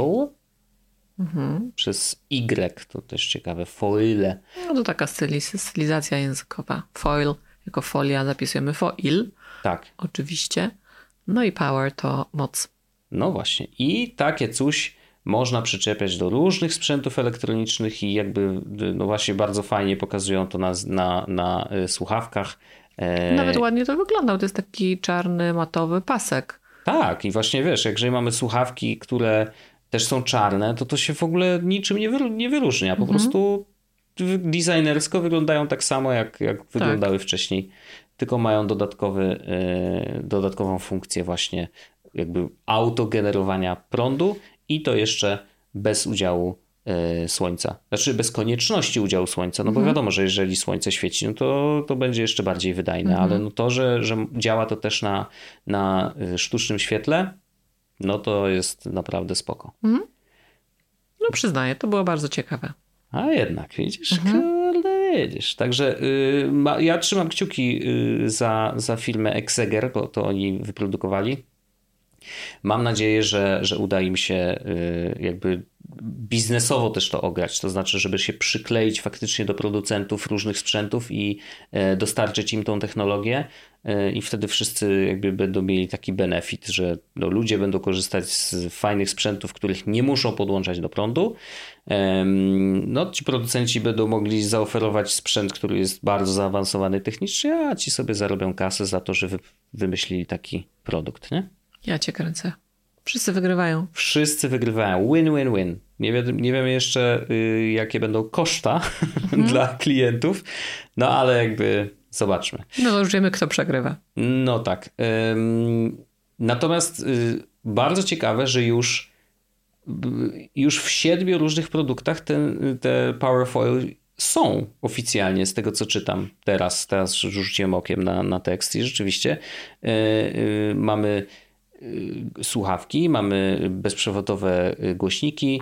Mhm. Przez Y, to też ciekawe, foile. No to taka styliz- stylizacja językowa. Foil jako folia zapisujemy foil. Tak. Oczywiście. No i power to moc. No właśnie. I takie coś można przyczepiać do różnych sprzętów elektronicznych i jakby no właśnie bardzo fajnie pokazują to na, na, na słuchawkach. Nawet ładnie to wygląda, to jest taki czarny, matowy pasek. Tak i właśnie wiesz, jeżeli mamy słuchawki, które też są czarne, to to się w ogóle niczym nie, wyru- nie wyróżnia. Po mhm. prostu designersko wyglądają tak samo, jak, jak tak. wyglądały wcześniej, tylko mają dodatkowy, yy, dodatkową funkcję właśnie jakby autogenerowania prądu i to jeszcze bez udziału yy, słońca. Znaczy bez konieczności udziału słońca, no mhm. bo wiadomo, że jeżeli słońce świeci, no to, to będzie jeszcze bardziej wydajne, mhm. ale no to, że, że działa to też na, na sztucznym świetle, no to jest naprawdę spoko. Mhm. No przyznaję, to było bardzo ciekawe. A jednak, widzisz, mhm. kurde, widzisz. Także y, ma, ja trzymam kciuki y, za, za firmę Exeger, bo to oni wyprodukowali. Mam nadzieję, że, że uda im się y, jakby biznesowo też to ograć, to znaczy, żeby się przykleić faktycznie do producentów różnych sprzętów i y, dostarczyć im tą technologię y, i wtedy wszyscy jakby będą mieli taki benefit, że no, ludzie będą korzystać z fajnych sprzętów, których nie muszą podłączać do prądu. Y, no, ci producenci będą mogli zaoferować sprzęt, który jest bardzo zaawansowany technicznie, a ci sobie zarobią kasę za to, że wy, wymyślili taki produkt, nie? Ja cię kręcę. Wszyscy wygrywają. Wszyscy wygrywają. Win, win, win. Nie wiem, nie wiem jeszcze, y, jakie będą koszta mhm. dla klientów, no ale jakby zobaczmy. No to już wiemy, kto przegrywa. No tak. Ym, natomiast y, bardzo ciekawe, że już, y, już w siedmiu różnych produktach te, te Powerfoil są oficjalnie, z tego co czytam teraz. Teraz rzuciłem okiem na, na tekst i rzeczywiście y, y, mamy słuchawki, mamy bezprzewodowe głośniki,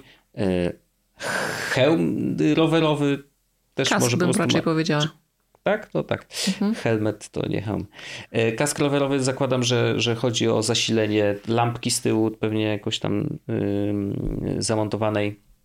hełm rowerowy też kask może bym po prostu raczej ma... powiedziała. Tak? To tak. Mhm. Helmet to nie hełm. Kask rowerowy zakładam, że, że chodzi o zasilenie lampki z tyłu, pewnie jakoś tam yy, zamontowanej.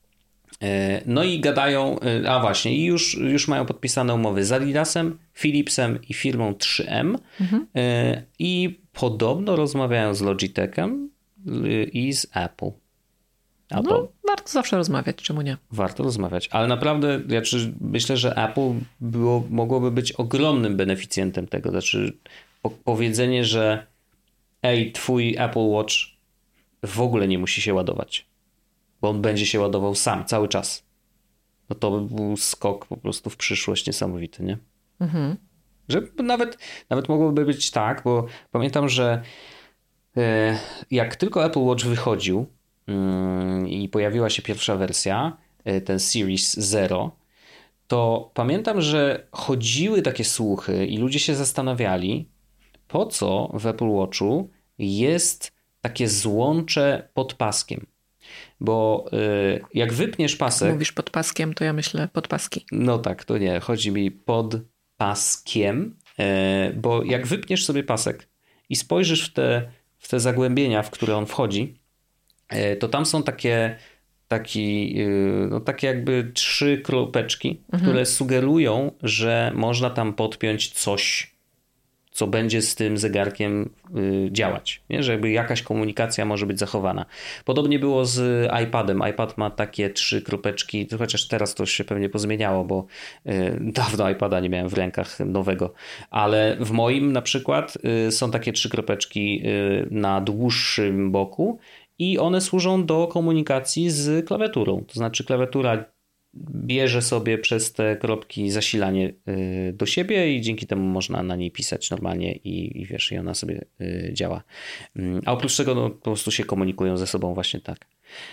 No i gadają, a właśnie, i już, już mają podpisane umowy z Adidasem, Philipsem i firmą trzy M mhm. i podobno rozmawiają z Logitechem i z Apple. Apple. No, warto zawsze rozmawiać, czemu nie? Warto rozmawiać, ale naprawdę ja myślę, że Apple było, mogłoby być ogromnym beneficjentem tego. Znaczy po, powiedzenie, że ej, twój Apple Watch w ogóle nie musi się ładować, bo on będzie się ładował sam, cały czas. No to by był skok po prostu w przyszłość niesamowity, nie? Mhm. Że nawet, nawet mogłoby być tak, bo pamiętam, że e, jak tylko Apple Watch wychodził yy, i pojawiła się pierwsza wersja, e, ten Series Zero, to pamiętam, że chodziły takie słuchy i ludzie się zastanawiali, po co w Apple Watchu jest takie złącze pod paskiem. Bo y, jak wypniesz pasek... Mówisz pod paskiem, to ja myślę pod paski. No tak, to nie. Chodzi mi pod paskiem, y, bo jak wypniesz sobie pasek i spojrzysz w te, w te zagłębienia, w które on wchodzi, y, to tam są takie, taki, y, no takie jakby trzy kropeczki, mhm. które sugerują, że można tam podpiąć coś, co będzie z tym zegarkiem y, działać. Nie? Że jakby jakaś komunikacja może być zachowana. Podobnie było z iPadem. iPad ma takie trzy kropeczki, chociaż teraz to się pewnie pozmieniało, bo y, dawno iPada nie miałem w rękach nowego. Ale w moim na przykład y, są takie trzy kropeczki y, na dłuższym boku i one służą do komunikacji z klawiaturą. To znaczy klawiatura bierze sobie przez te kropki zasilanie do siebie i dzięki temu można na niej pisać normalnie i, i wiesz, i ona sobie działa. A oprócz tego no, po prostu się komunikują ze sobą właśnie tak.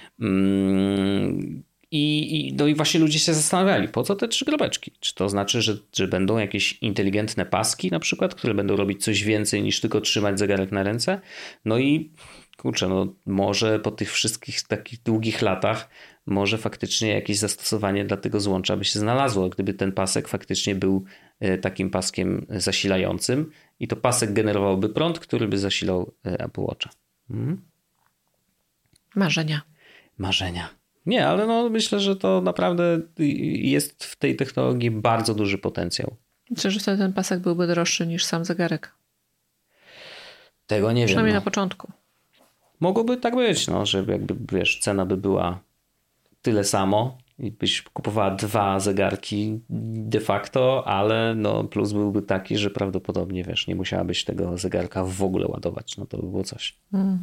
I, i, no i właśnie ludzie się zastanawiali, po co te trzy kropeczki? Czy to znaczy, że, że będą jakieś inteligentne paski na przykład, które będą robić coś więcej niż tylko trzymać zegarek na ręce? No i kurczę, no może po tych wszystkich takich długich latach może faktycznie jakieś zastosowanie dla tego złącza by się znalazło, gdyby ten pasek faktycznie był takim paskiem zasilającym i to pasek generowałby prąd, który by zasilał Apple Watcha. Hmm? Marzenia. Marzenia. Nie, ale no myślę, że to naprawdę jest w tej technologii bardzo duży potencjał. Myślę, że wtedy ten pasek byłby droższy niż sam zegarek. Tego nie wiem. Przynajmniej no. na początku. Mogłoby tak być, no, że jakby wiesz, cena by była tyle samo i byś kupowała dwa zegarki de facto, ale no plus byłby taki, że prawdopodobnie wiesz, nie musiałabyś tego zegarka w ogóle ładować. No to by było coś. Mm.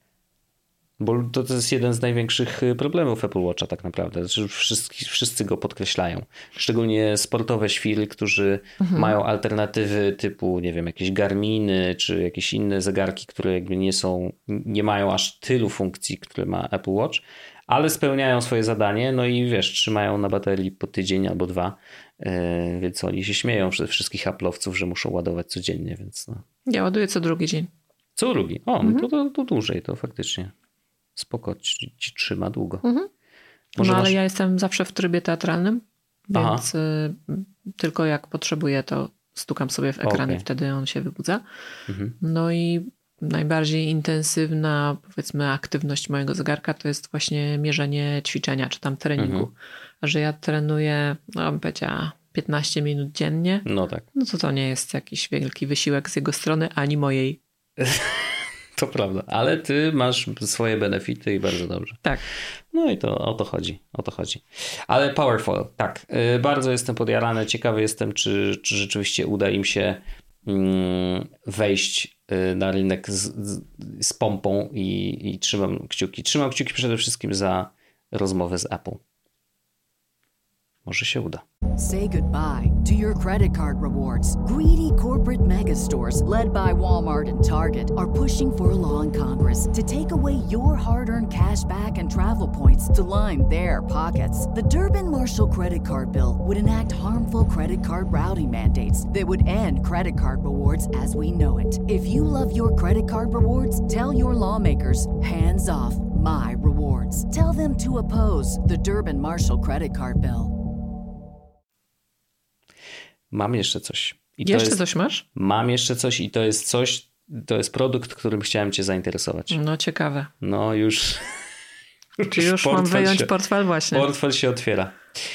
Bo to, to jest jeden z największych problemów Apple Watcha tak naprawdę. Znaczy wszyscy, wszyscy go podkreślają. Szczególnie sportowe świry, którzy mhm. mają alternatywy typu, nie wiem, jakieś Garminy, czy jakieś inne zegarki, które jakby nie są, nie mają aż tylu funkcji, które ma Apple Watch, ale spełniają swoje zadanie, no i wiesz, trzymają na baterii po tydzień albo dwa, yy, więc oni się śmieją ze wszystkich Apple'owców, że muszą ładować codziennie, więc no. Ja ładuję co drugi dzień. Co drugi? O, mhm. to, to, to dłużej, to faktycznie. Spoko, ci, ci trzyma długo. Mhm. Może no ale masz... ja jestem zawsze w trybie teatralnym, więc y, tylko jak potrzebuję, to stukam sobie w ekran okay. i wtedy on się wybudza. Mhm. No i najbardziej intensywna, powiedzmy, aktywność mojego zegarka to jest właśnie mierzenie ćwiczenia, czy tam treningu. Mhm. A że ja trenuję, no bym powiedziała, piętnaście minut dziennie, no tak. No to to nie jest jakiś wielki wysiłek z jego strony, ani mojej. To prawda, ale ty masz swoje benefity i bardzo dobrze. Tak. No i to o to chodzi, o to chodzi. Ale Powerfoil, tak, yy, bardzo jestem podjarany, ciekawy jestem, czy, czy rzeczywiście uda im się yy, wejść yy, na rynek z, z, z pompą i, i trzymam kciuki. Trzymam kciuki przede wszystkim za rozmowę z Apple. Może się uda. Say goodbye to your credit card rewards. Greedy corporate mega stores led by Walmart and Target are pushing for a law in Congress to take away your hard-earned cash back and travel points to line their pockets. The Durbin-Marshall credit card bill would enact harmful credit card routing mandates that would end credit card rewards as we know it. If you love your credit card rewards, tell your lawmakers, hands off my rewards. Tell them to oppose the Durbin-Marshall credit card bill. Mam jeszcze coś. I jeszcze to jest, coś masz? Mam jeszcze coś i to jest coś, to jest produkt, którym chciałem cię zainteresować. No ciekawe. No już, Czy już mam wyjąć się, portfel właśnie? Portfel się otwiera.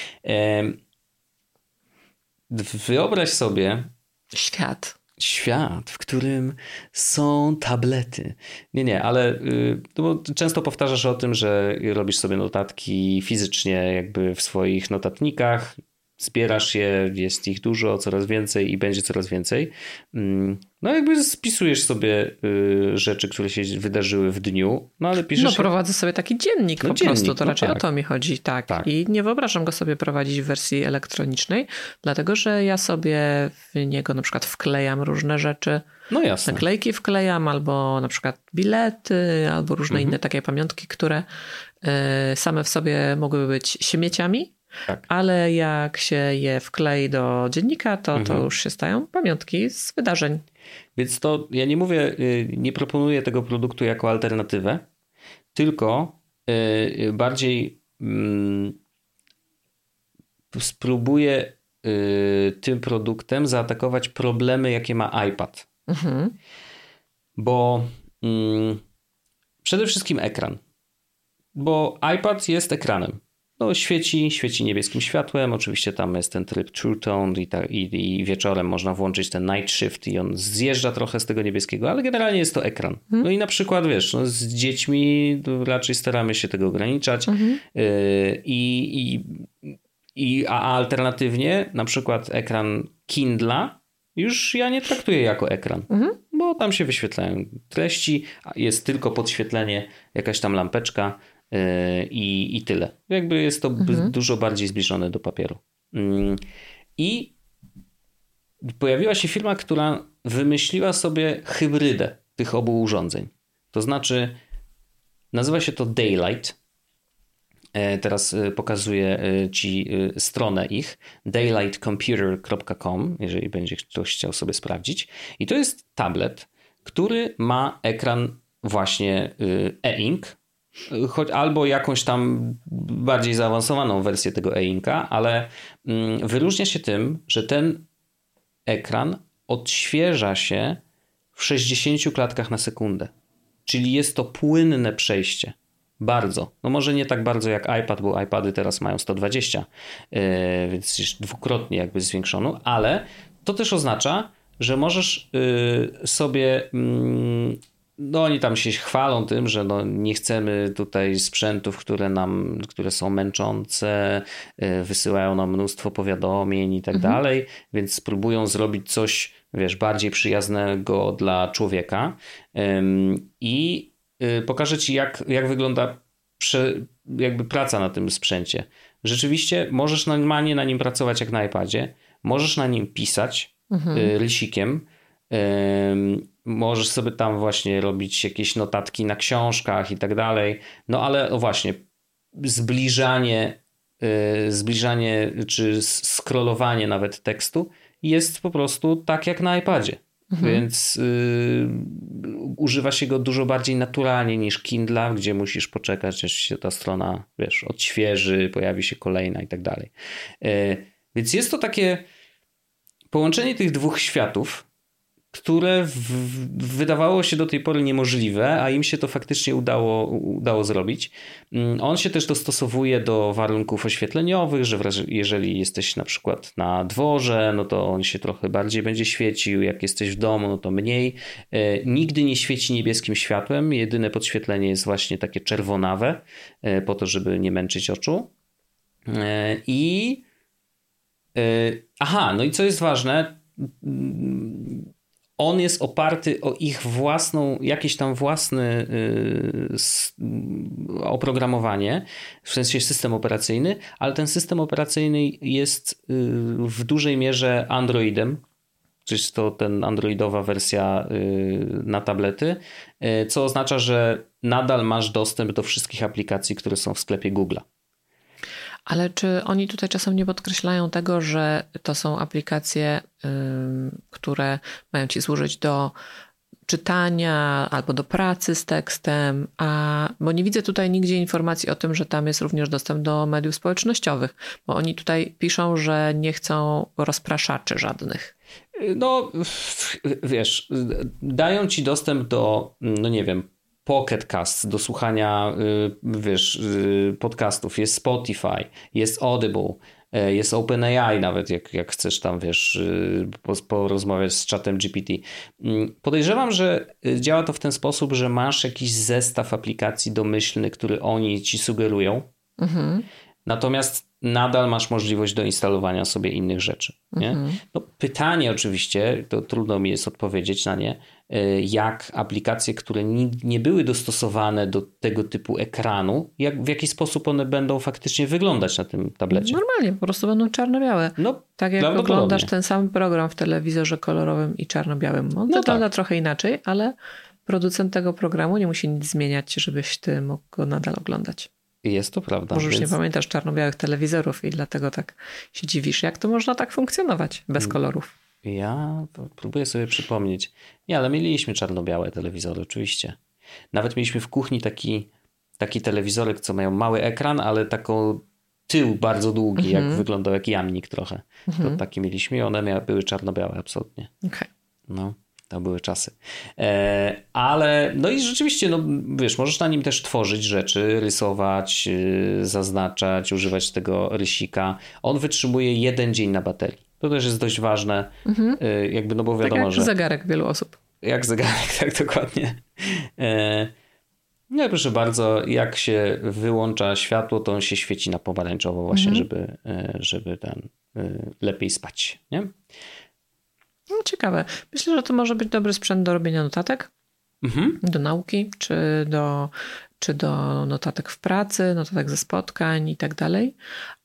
Wyobraź sobie świat. Świat, w którym są tablety. Nie, nie, ale no bo często powtarzasz o tym, że robisz sobie notatki fizycznie jakby w swoich notatnikach, zbierasz je, jest ich dużo, coraz więcej i będzie coraz więcej. No jakby spisujesz sobie rzeczy, które się wydarzyły w dniu, no ale piszesz... No prowadzę sobie taki dziennik no, po dziennik, prostu, to no raczej tak. o to mi chodzi, tak. tak. I nie wyobrażam go sobie prowadzić w wersji elektronicznej, dlatego że ja sobie w niego na przykład wklejam różne rzeczy. No jasne. Naklejki wklejam, albo na przykład bilety, albo różne mhm. inne takie pamiątki, które same w sobie mogłyby być śmieciami. Tak. Ale jak się je wklei do dziennika, to, mhm. to już się stają pamiątki z wydarzeń. Więc to ja nie mówię, nie proponuję tego produktu jako alternatywę, tylko bardziej spróbuję tym produktem zaatakować problemy, jakie ma iPad. Mhm. Bo przede wszystkim ekran. Bo iPad jest ekranem. No, świeci, świeci niebieskim światłem. Oczywiście tam jest ten tryb True Tone i, ta, i, i wieczorem można włączyć ten Night Shift i on zjeżdża trochę z tego niebieskiego, ale generalnie jest to ekran. No i na przykład, wiesz, no, z dziećmi raczej staramy się tego ograniczać. Mhm. Yy, i, i, i, a alternatywnie na przykład ekran Kindla już ja nie traktuję jako ekran, mhm. bo tam się wyświetlają treści, jest tylko podświetlenie, jakaś tam lampeczka, I, i tyle. Jakby jest to mhm. dużo bardziej zbliżone do papieru. I pojawiła się firma, która wymyśliła sobie hybrydę tych obu urządzeń. To znaczy nazywa się to Daylight. Teraz pokazuję ci stronę ich daylight computer kropka com, jeżeli będzie ktoś chciał sobie sprawdzić. I to jest tablet, który ma ekran właśnie e-ink, choć albo jakąś tam bardziej zaawansowaną wersję tego e-inka, ale wyróżnia się tym, że ten ekran odświeża się w sześćdziesięciu klatkach na sekundę. Czyli jest to płynne przejście. Bardzo. No może nie tak bardzo jak iPad, bo iPady teraz mają sto dwadzieścia, więc już dwukrotnie jakby zwiększono, ale to też oznacza, że możesz sobie... No oni tam się chwalą tym, że no nie chcemy tutaj sprzętów, które nam, które są męczące, wysyłają nam mnóstwo powiadomień i tak mhm. dalej, więc spróbują zrobić coś, wiesz, bardziej przyjaznego dla człowieka. I pokażę ci, jak, jak wygląda prze, jakby praca na tym sprzęcie. Rzeczywiście możesz normalnie na nim pracować jak na iPadzie, możesz na nim pisać mhm. rysikiem, możesz sobie tam właśnie robić jakieś notatki na książkach i tak dalej. No ale no właśnie zbliżanie, zbliżanie czy scrollowanie nawet tekstu jest po prostu tak jak na iPadzie. Mhm. Więc y, używa się go dużo bardziej naturalnie niż Kindle, gdzie musisz poczekać, aż się ta strona, wiesz, odświeży, pojawi się kolejna i tak dalej. Y, więc jest to takie połączenie tych dwóch światów, które w, wydawało się do tej pory niemożliwe, a im się to faktycznie udało, udało zrobić. On się też dostosowuje do warunków oświetleniowych, że jeżeli jesteś na przykład na dworze, no to on się trochę bardziej będzie świecił, jak jesteś w domu, no to mniej. Nigdy nie świeci niebieskim światłem, jedyne podświetlenie jest właśnie takie czerwonawe, po to, żeby nie męczyć oczu. I aha, no i co jest ważne, on jest oparty o ich własną, jakieś tam własne y, oprogramowanie, w sensie system operacyjny, ale ten system operacyjny jest y, w dużej mierze Androidem, czyli to ten androidowa wersja y, na tablety, y, co oznacza, że nadal masz dostęp do wszystkich aplikacji, które są w sklepie Google'a. Ale czy oni tutaj czasem nie podkreślają tego, że to są aplikacje, yy, które mają ci służyć do czytania albo do pracy z tekstem, a bo nie widzę tutaj nigdzie informacji o tym, że tam jest również dostęp do mediów społecznościowych, bo oni tutaj piszą, że nie chcą rozpraszaczy żadnych. No wiesz, dają ci dostęp do, no nie wiem, Pocket Cast do słuchania, wiesz, podcastów, jest Spotify, jest Audible, jest OpenAI nawet, jak, jak chcesz tam, wiesz, porozmawiać z czatem G P T. Podejrzewam, że działa to w ten sposób, że masz jakiś zestaw aplikacji domyślny, który oni ci sugerują, mhm. natomiast nadal masz możliwość do instalowania sobie innych rzeczy. Nie? Mhm. No, pytanie oczywiście, to trudno mi jest odpowiedzieć na nie, jak aplikacje, które nie, nie były dostosowane do tego typu ekranu, jak, w jaki sposób one będą faktycznie wyglądać na tym tablecie. Normalnie, po prostu będą czarno-białe. No, tak jak oglądasz ten sam program w telewizorze kolorowym i czarno-białym. On no wygląda tak. trochę inaczej, ale producent tego programu nie musi nic zmieniać, żebyś ty mógł go nadal oglądać. Jest to prawda. Może już więc... nie pamiętasz czarno-białych telewizorów i dlatego tak się dziwisz. Jak to można tak funkcjonować bez kolorów? Ja próbuję sobie przypomnieć. Nie, ale mieliśmy czarno-białe telewizory, oczywiście. Nawet mieliśmy w kuchni taki, taki telewizorek, co mają mały ekran, ale taką tył bardzo długi, mhm. jak wyglądał jak jamnik trochę. Mhm. To takie mieliśmy i one miały, były czarno-białe absolutnie. Okay. No. To były czasy. E, ale no i rzeczywiście, no wiesz, możesz na nim też tworzyć rzeczy, rysować, yy, zaznaczać, używać tego rysika. On wytrzymuje jeden dzień na baterii. To też jest dość ważne, mhm. yy, jakby, no bo wiadomo, tak jak że... zegarek wielu osób. Jak zegarek, tak dokładnie. E, no i proszę bardzo, jak się wyłącza światło, to on się świeci na pomarańczowo właśnie, mhm. żeby, żeby ten yy, lepiej spać, nie? No, ciekawe. Myślę, że to może być dobry sprzęt do robienia notatek, mhm. do nauki, czy do, czy do notatek w pracy, notatek ze spotkań i tak dalej.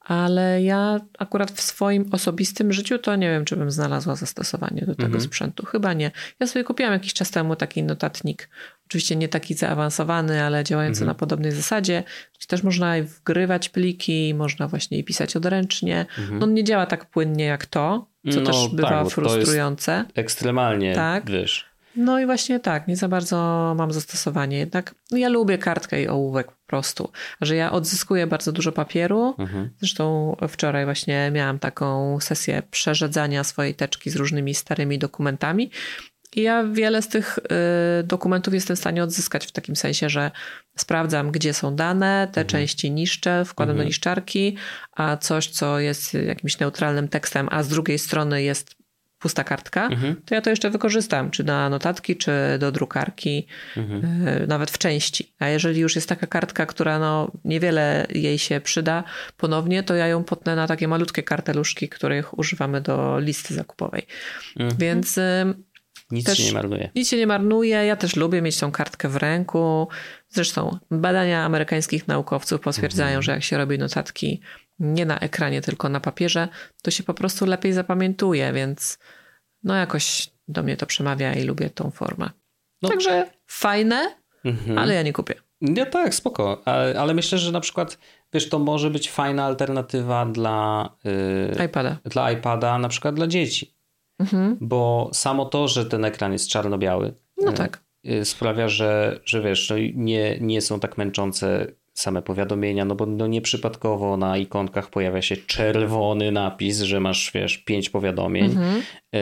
Ale ja akurat w swoim osobistym życiu to nie wiem, czy bym znalazła zastosowanie do tego mhm. sprzętu. Chyba nie. Ja sobie kupiłam jakiś czas temu taki notatnik. Oczywiście nie taki zaawansowany, ale działający mhm. na podobnej zasadzie. Też można wgrywać pliki, można właśnie pisać odręcznie. Mhm. No on nie działa tak płynnie jak to, co no, też bywa tak, frustrujące. To jest ekstremalnie, tak. wiesz. No i właśnie tak, nie za bardzo mam zastosowanie. Jednak ja lubię kartkę i ołówek po prostu. Że ja odzyskuję bardzo dużo papieru. Mhm. Zresztą wczoraj właśnie miałam taką sesję przerzedzania swojej teczki z różnymi starymi dokumentami. I ja wiele z tych y, dokumentów jestem w stanie odzyskać w takim sensie, że sprawdzam, gdzie są dane, te mhm. części niszczę, wkładam mhm. do niszczarki, a coś, co jest jakimś neutralnym tekstem, a z drugiej strony jest pusta kartka, mhm. to ja to jeszcze wykorzystam, czy na notatki, czy do drukarki, mhm. y, nawet w części. A jeżeli już jest taka kartka, która no niewiele jej się przyda ponownie, to ja ją potnę na takie malutkie karteluszki, których używamy do listy zakupowej. Mhm. Więc... Y, Nic też się nie marnuje. Nic się nie marnuje. Ja też lubię mieć tą kartkę w ręku. Zresztą badania amerykańskich naukowców potwierdzają, mhm. że jak się robi notatki nie na ekranie, tylko na papierze, to się po prostu lepiej zapamiętuje, więc no jakoś do mnie to przemawia i lubię tą formę. No. Także fajne, mhm. ale ja nie kupię. Ja tak, spoko. Ale, ale myślę, że na przykład, wiesz, to może być fajna alternatywa dla yy, iPada. Dla iPada, na przykład dla dzieci. Mhm. Bo samo to, że ten ekran jest czarno-biały, no tak. sprawia, że, że wiesz, no nie, nie są tak męczące same powiadomienia, no bo no nieprzypadkowo na ikonkach pojawia się czerwony napis, że masz, wiesz, pięć powiadomień. Mhm.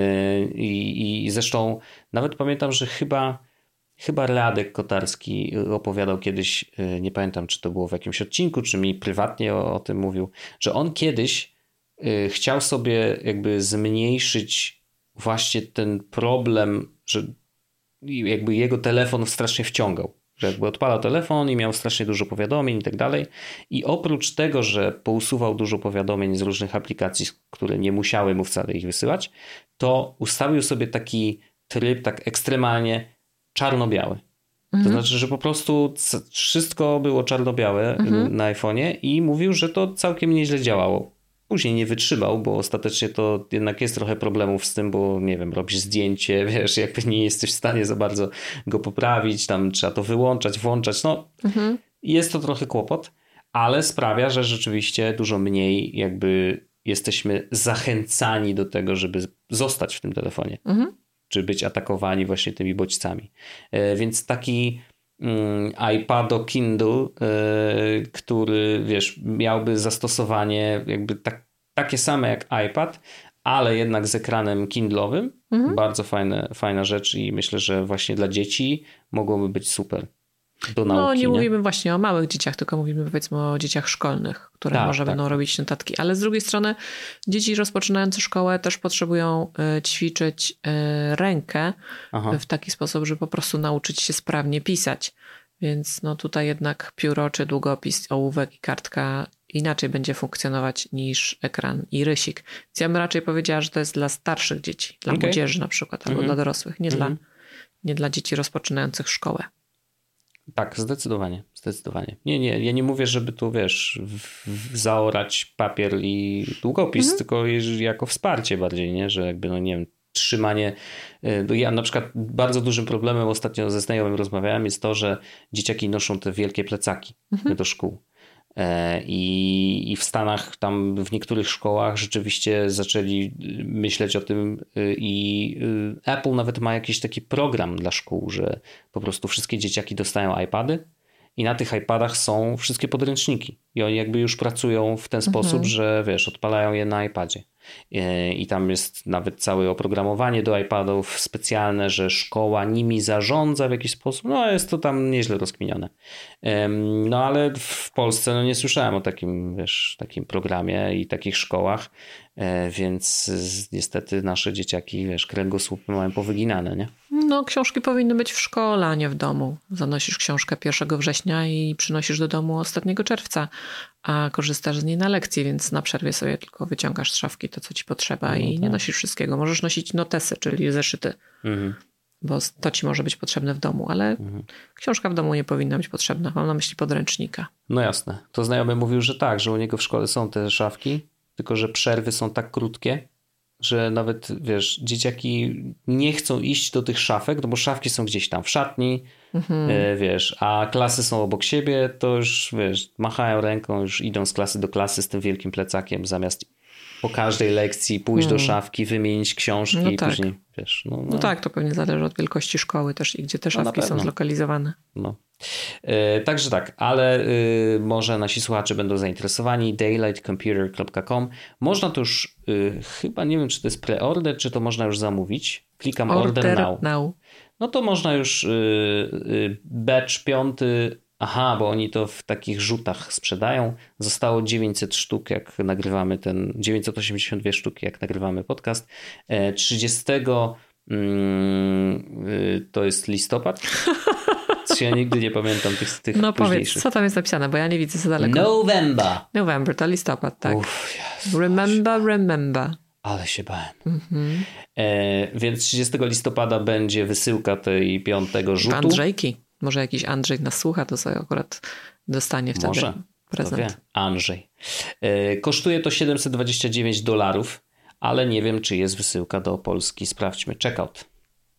I, I zresztą nawet pamiętam, że chyba, chyba Radek Kotarski opowiadał kiedyś, nie pamiętam, czy to było w jakimś odcinku, czy mi prywatnie o, o tym mówił, że on kiedyś chciał sobie jakby zmniejszyć właśnie ten problem, że jakby jego telefon strasznie wciągał. Że jakby odpalał telefon i miał strasznie dużo powiadomień i tak dalej. I oprócz tego, że pousuwał dużo powiadomień z różnych aplikacji, które nie musiały mu wcale ich wysyłać, to ustawił sobie taki tryb tak ekstremalnie czarno-biały. Mhm. To znaczy, że po prostu wszystko było czarno-białe mhm. na iPhone'ie i mówił, że to całkiem nieźle działało. Później nie wytrzymał, bo ostatecznie to jednak jest trochę problemów z tym, bo nie wiem, robisz zdjęcie, wiesz, jakby nie jesteś w stanie za bardzo go poprawić, tam trzeba to wyłączać, włączać, no mhm. jest to trochę kłopot, ale sprawia, że rzeczywiście dużo mniej jakby jesteśmy zachęcani do tego, żeby zostać w tym telefonie, mhm. czy być atakowani właśnie tymi bodźcami. Więc taki iPad Kindle, yy, który wiesz, miałby zastosowanie jakby tak, takie same jak iPad, ale jednak z ekranem Kindle'owym. Mhm. Bardzo fajne, fajna rzecz i myślę, że właśnie dla dzieci mogłoby być super. do nauki. No nie, nie mówimy właśnie o małych dzieciach, tylko mówimy powiedzmy o dzieciach szkolnych, które tak, może tak. będą robić notatki. Ale z drugiej strony dzieci rozpoczynające szkołę też potrzebują y, ćwiczyć y, rękę Aha. w taki sposób, żeby po prostu nauczyć się sprawnie pisać. Więc no tutaj jednak pióro czy długopis, ołówek i kartka inaczej będzie funkcjonować niż ekran i rysik. Więc ja bym raczej powiedziała, że to jest dla starszych dzieci, dla Okay. młodzieży na przykład, albo Mhm. dla dorosłych, nie, Mhm. dla, nie dla dzieci rozpoczynających szkołę. Tak, zdecydowanie, zdecydowanie. Nie, nie, ja nie mówię, żeby tu, wiesz, w, w zaorać papier i długopis, Mhm. tylko jeż- jako wsparcie bardziej, nie? Że jakby, no nie wiem, trzymanie. y, Ja na przykład bardzo dużym problemem ostatnio ze znajomym rozmawiałem jest to, że dzieciaki noszą te wielkie plecaki Mhm. do szkół. E, I, I w Stanach, tam w niektórych szkołach rzeczywiście zaczęli myśleć o tym y, i y, Apple nawet ma jakiś taki program dla szkół, że po prostu wszystkie dzieciaki dostają iPady i na tych iPadach są wszystkie podręczniki. I oni jakby już pracują w ten sposób, że wiesz, odpalają je na iPadzie. I, I tam jest nawet całe oprogramowanie do iPadów specjalne, że szkoła nimi zarządza w jakiś sposób. No jest to tam nieźle rozkminione. Em, No ale w Polsce no, nie słyszałem o takim, wiesz, takim programie i takich szkołach, e, więc z- niestety nasze dzieciaki, wiesz, kręgosłupy mają powyginane, nie? No, książki powinny być w szkole, a nie w domu. Zanosisz książkę pierwszego września i przynosisz do domu ostatniego czerwca, a korzystasz z niej na lekcji, więc na przerwie sobie tylko wyciągasz z szafki to, co ci potrzeba No i nie tak. nosisz wszystkiego. Możesz nosić notesy, czyli zeszyty, Mhm. bo to ci może być potrzebne w domu, ale Mhm. książka w domu nie powinna być potrzebna. Mam na myśli podręcznika. No jasne. To znajomy mówił, że tak, że u niego w szkole są te szafki, tylko że przerwy są tak krótkie, że nawet, wiesz, dzieciaki nie chcą iść do tych szafek, no bo szafki są gdzieś tam w szatni, Mhm. e, wiesz, a klasy są obok siebie, to już, wiesz, machają ręką, już idą z klasy do klasy z tym wielkim plecakiem, zamiast po każdej lekcji pójść do szafki, wymienić książki No i tak. później, wiesz, no, no, No tak, to pewnie zależy od wielkości szkoły też i gdzie te No na szafki są pewno. zlokalizowane. No. E, także tak, ale y, może nasi słuchacze będą zainteresowani. daylight computer kropka com. Można to już, y, chyba nie wiem, czy to jest preorder, czy to można już zamówić. Klikam order, Order now. now. No to można już y, y, batch piąty. Aha, bo oni to w takich rzutach sprzedają. Zostało dziewięćset sztuk, jak nagrywamy ten, dziewięćset osiemdziesiąt dwie sztuki, jak nagrywamy podcast. E, trzydziestego mm, y, to jest listopad. Ja nigdy nie pamiętam tych, tych No powiedz, późniejszych. co tam jest napisane, bo ja nie widzę za daleko. November. November to listopad, tak. Uff, Jezu, Remember, remember. ale się bałem. Mhm. E, więc trzydziestego listopada będzie wysyłka tej piątego rzutu. Andrzejki. Może jakiś Andrzej nas słucha, to sobie akurat dostanie wtedy Może, kto wie. prezent. Andrzej. E, kosztuje to siedemset dwadzieścia dziewięć dolarów, ale nie wiem, czy jest wysyłka do Polski. Sprawdźmy. Checkout.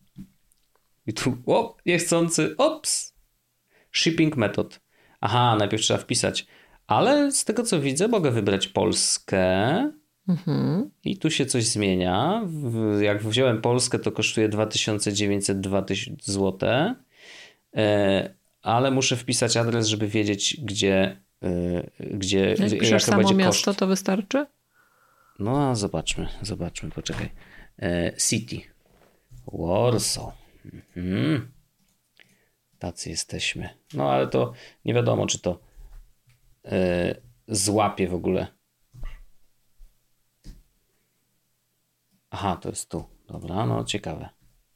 I tu, o, niechcący, ops. Shipping method. Aha, najpierw trzeba wpisać. Ale z tego, co widzę, mogę wybrać Polskę. Mhm. I tu się coś zmienia. W- Jak wziąłem Polskę, to kosztuje dwa tysiące dziewięćset dwa złote. E, ale muszę wpisać adres, żeby wiedzieć, gdzie, e, gdzie Jak jaka piszesz samo będzie miasto, koszt. to wystarczy? No, zobaczmy, zobaczmy, poczekaj. E, City. Warsaw. Mhm. Tacy jesteśmy. No, ale to nie wiadomo, czy to e, złapie w ogóle. Aha, to jest tu. Dobra, no ciekawe.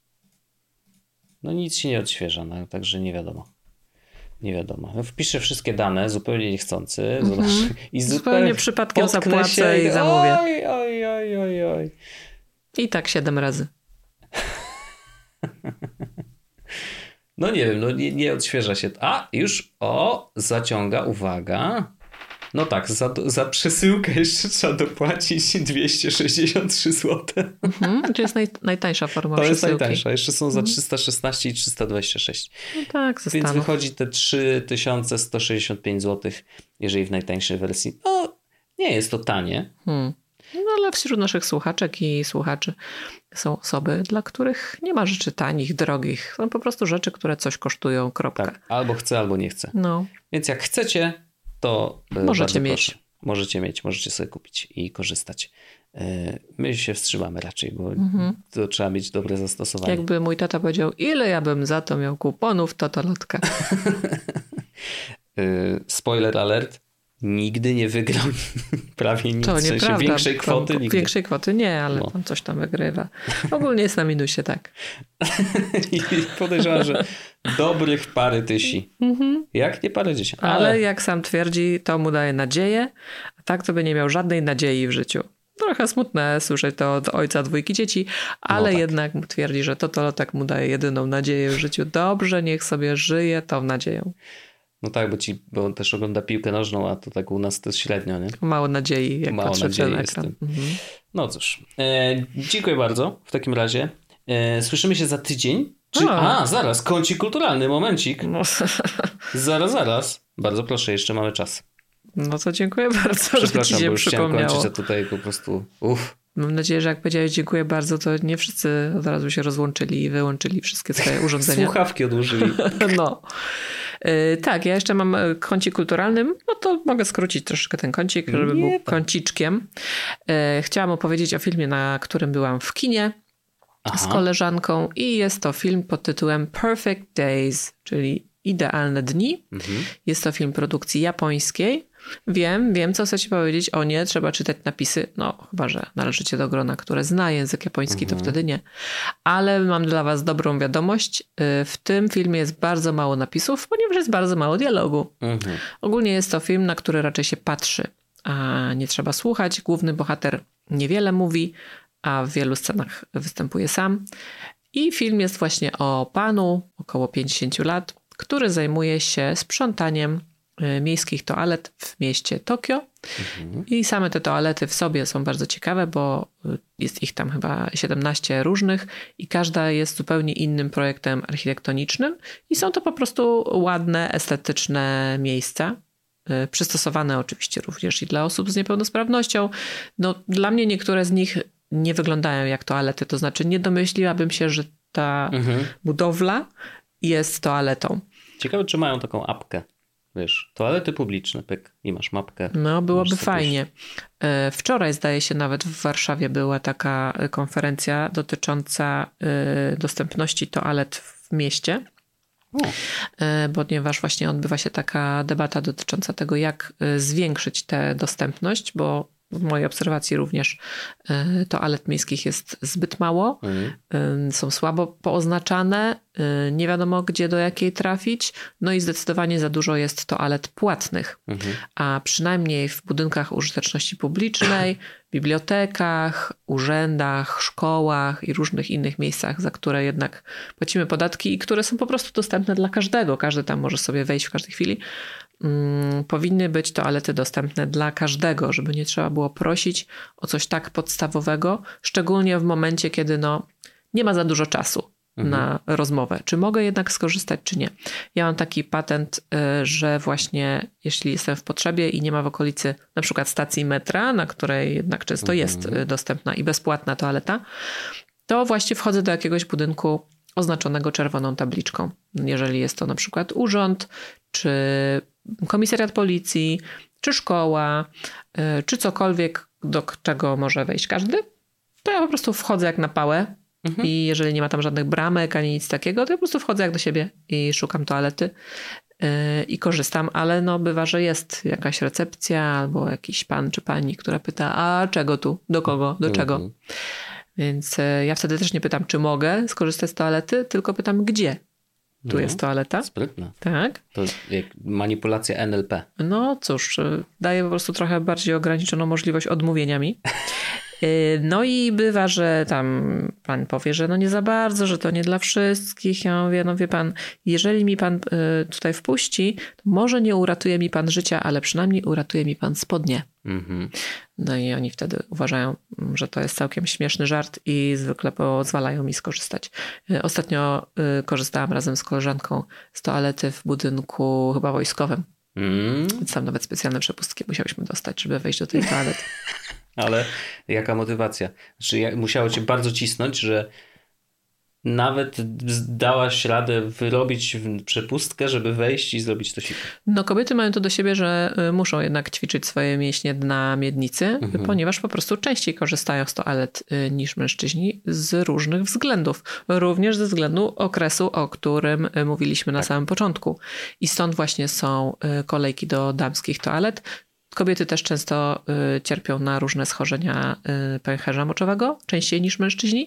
No nic się nie odświeża, no, także nie wiadomo. Nie wiadomo. No, wpiszę wszystkie dane, zupełnie niechcący. Zobacz. I Zupełnie przypadkiem potknę zapłacę się i zamówię. Oj, oj, oj, oj, oj. I tak siedem razy. No nie wiem, no nie, nie odświeża się. A, już, o, zaciąga, uwaga. No tak, za, za przesyłkę jeszcze trzeba dopłacić dwieście sześćdziesiąt trzy złote. Mhm. To jest naj, najtańsza forma To jest przesyłki. najtańsza. Jeszcze są za trzysta szesnaście i trzysta dwadzieścia sześć. No tak, ze Więc Stanów. wychodzi te trzy tysiące sto sześćdziesiąt pięć złotych, jeżeli w najtańszej wersji. No, nie jest to tanie. Hmm. No ale wśród naszych słuchaczek i słuchaczy są osoby, dla których nie ma rzeczy tanich, drogich. Są po prostu rzeczy, które coś kosztują, kropka. Tak, albo chcę, albo nie chcę. No, Więc jak chcecie, to e, Możecie bardzo mieć. proszę. możecie mieć, możecie sobie kupić i korzystać. My się wstrzymamy raczej, bo mhm. to trzeba mieć dobre zastosowanie. Jakby mój tata powiedział, ile ja bym za to miał kuponów, totolotka. Spoiler alert, nigdy nie wygrał prawie nic. To w sensie nieprawda. Większej kwoty nigdy. Większej kwoty nie, ale no. on coś tam wygrywa. Ogólnie jest na minusie, tak. I podejrzewam, że dobrych parę tysi. Mhm. Jak nie parę dziesiąt. Ale... ale jak sam twierdzi, to mu daje nadzieję, a tak to by nie miał żadnej nadziei w życiu. Trochę smutne słyszeć to od ojca dwójki dzieci, ale no tak. jednak twierdzi, że totolotek mu daje jedyną nadzieję w życiu. Dobrze, niech sobie żyje tą nadzieją. No tak, bo, ci, bo on też ogląda piłkę nożną, a to tak u nas to jest średnio, nie? Mało nadziei, jak Mało patrzę nadziei na ekran. Mhm. No cóż, e, dziękuję bardzo w takim razie. E, słyszymy się za tydzień. Czy... A. a, zaraz, kącik kulturalny, momencik. No. Zaraz, zaraz. Bardzo proszę, jeszcze mamy czas. No to dziękuję bardzo, że ci się bo już przypomniało. chciałem kończyć, a tutaj po prostu uff. Mam nadzieję, że jak powiedziałeś dziękuję bardzo, to nie wszyscy od razu się rozłączyli i wyłączyli wszystkie swoje urządzenia. Słuchawki odłożyli. No. Yy, tak, ja jeszcze mam kącik kulturalny, no to mogę skrócić troszkę ten kącik, żeby nie, był tak. kąciczkiem. Yy, chciałam opowiedzieć o filmie, na którym byłam w kinie Aha. z koleżanką i jest to film pod tytułem Perfect Days, czyli Idealne dni. Mhm. Jest to film produkcji japońskiej. Wiem, wiem, co chcecie powiedzieć. O nie, trzeba czytać napisy. No, chyba że należycie do grona, które zna język japoński, mhm. to wtedy nie. Ale mam dla was dobrą wiadomość. W tym filmie jest bardzo mało napisów, ponieważ jest bardzo mało dialogu. Mhm. Ogólnie jest to film, na który raczej się patrzy, a nie trzeba słuchać. Główny bohater niewiele mówi, a w wielu scenach występuje sam. I film jest właśnie o panu, około pięćdziesięciu lat, który zajmuje się sprzątaniem miejskich toalet w mieście Tokio. Mhm. I same te toalety w sobie są bardzo ciekawe, bo jest ich tam chyba siedemnaście różnych i każda jest zupełnie innym projektem architektonicznym i są to po prostu ładne, estetyczne miejsca. Przystosowane oczywiście również i dla osób z niepełnosprawnością. No, dla mnie niektóre z nich nie wyglądają jak toalety, to znaczy nie domyśliłabym się, że ta mhm. budowla jest toaletą. Ciekawe, czy mają taką apkę. Wiesz, toalety publiczne, pyk, i masz mapkę. No, byłoby fajnie. Wczoraj, zdaje się, nawet w Warszawie była taka konferencja dotycząca dostępności toalet w mieście. O. Ponieważ właśnie odbywa się taka debata dotycząca tego, jak zwiększyć tę dostępność, bo w mojej obserwacji również toalet miejskich jest zbyt mało. Mhm. Są słabo pooznaczane. Nie wiadomo, gdzie do jakiej trafić. No i zdecydowanie za dużo jest toalet płatnych. Mhm. A przynajmniej w budynkach użyteczności publicznej, bibliotekach, urzędach, szkołach i różnych innych miejscach, za które jednak płacimy podatki i które są po prostu dostępne dla każdego. Każdy tam może sobie wejść w każdej chwili. Hmm, powinny być toalety dostępne dla każdego, żeby nie trzeba było prosić o coś tak podstawowego, szczególnie w momencie, kiedy no, nie ma za dużo czasu mhm. na rozmowę. Czy mogę jednak skorzystać, czy nie? Ja mam taki patent, że właśnie jeśli jestem w potrzebie i nie ma w okolicy na przykład stacji metra, na której jednak często mhm. jest dostępna i bezpłatna toaleta, to właśnie wchodzę do jakiegoś budynku oznaczonego czerwoną tabliczką. Jeżeli jest to na przykład urząd, czy komisariat policji, czy szkoła, czy cokolwiek, do czego może wejść każdy, to ja po prostu wchodzę jak na pałę mhm. i jeżeli nie ma tam żadnych bramek ani nic takiego, to ja po prostu wchodzę jak do siebie i szukam toalety yy, i korzystam, ale no bywa, że jest jakaś recepcja albo jakiś pan czy pani, która pyta, a czego tu, do kogo, do czego? Mhm. Więc yy, ja wtedy też nie pytam, czy mogę skorzystać z toalety, tylko pytam, gdzie. Tu no, jest toaleta. Sprytne. Tak. To jak manipulacja N L P. No cóż, daje po prostu trochę bardziej ograniczoną możliwość odmówienia mi. No i bywa, że tam pan powie, że no nie za bardzo, że to nie dla wszystkich. Ja mówię, no wie pan, jeżeli mi pan tutaj wpuści, to może nie uratuje mi pan życia, ale przynajmniej uratuje mi pan spodnie. Mm-hmm. No i oni wtedy uważają, że to jest całkiem śmieszny żart i zwykle pozwalają mi skorzystać. Ostatnio korzystałam razem z koleżanką z toalety w budynku chyba wojskowym. Mm. Więc tam nawet specjalne przepustki musiałyśmy dostać, żeby wejść do tej toalety. Ale jaka motywacja? Znaczy, musiało cię bardzo cisnąć, że nawet dałaś radę wyrobić przepustkę, żeby wejść i zrobić to siku? No kobiety mają to do siebie, że muszą jednak ćwiczyć swoje mięśnie dna miednicy, mhm. ponieważ po prostu częściej korzystają z toalet niż mężczyźni z różnych względów. Również ze względu okresu, o którym mówiliśmy na tak. samym początku. I stąd właśnie są kolejki do damskich toalet. Kobiety też często y, cierpią na różne schorzenia y, pęcherza moczowego, częściej niż mężczyźni.